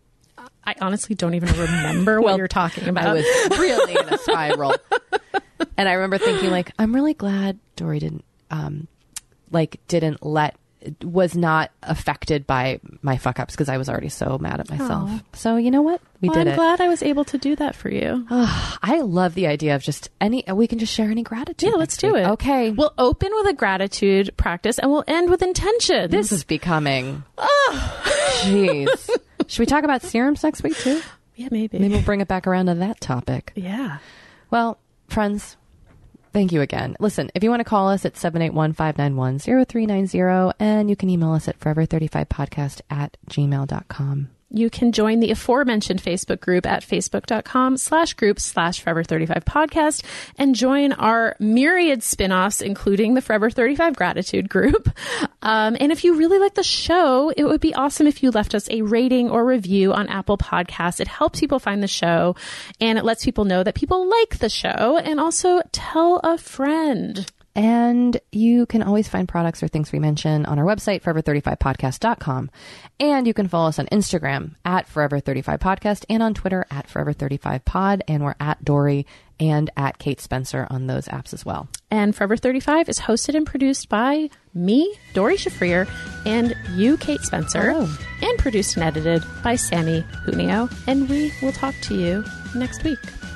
I honestly don't even remember what Well, you're talking about. I was really in a spiral, and I remember thinking, like, I'm really glad Dory didn't, um, like, didn't let was not affected by my fuck ups, because I was already so mad at myself. Aw. So you know what, we Well, did I'm it. glad I was able to do that for you. I love the idea of just any. We can just share any gratitude. Yeah, let's next do week. it. Okay. We'll open with a gratitude practice and we'll end with intentions. This is becoming. Jeez. Should we talk about serums next week too? Yeah, maybe. Maybe we'll bring it back around to that topic. Yeah. Well, friends, thank you again. Listen, if you want to call us at seven eight one, five nine one, zero three nine zero, and you can email us at forever thirty-five podcast at gmail dot com. You can join the aforementioned Facebook group at facebook.com slash group slash Forever thirty-five podcast and join our myriad spin-offs, including the Forever thirty-five Gratitude group. Um, and if you really like the show, it would be awesome if you left us a rating or review on Apple Podcasts. It helps people find the show, and it lets people know that people like the show, and also tell a friend. And you can always find products or things we mention on our website, forever thirty-five podcast dot com. And you can follow us on Instagram at forever thirty-five podcast and on Twitter at forever thirty-five pod. And we're at Dory and at Kate Spencer on those apps as well. And Forever thirty-five is hosted and produced by me, Dory Shafrir, and you, Kate Spencer, Hello. and produced and edited by Sammy Junio. And we will talk to you next week.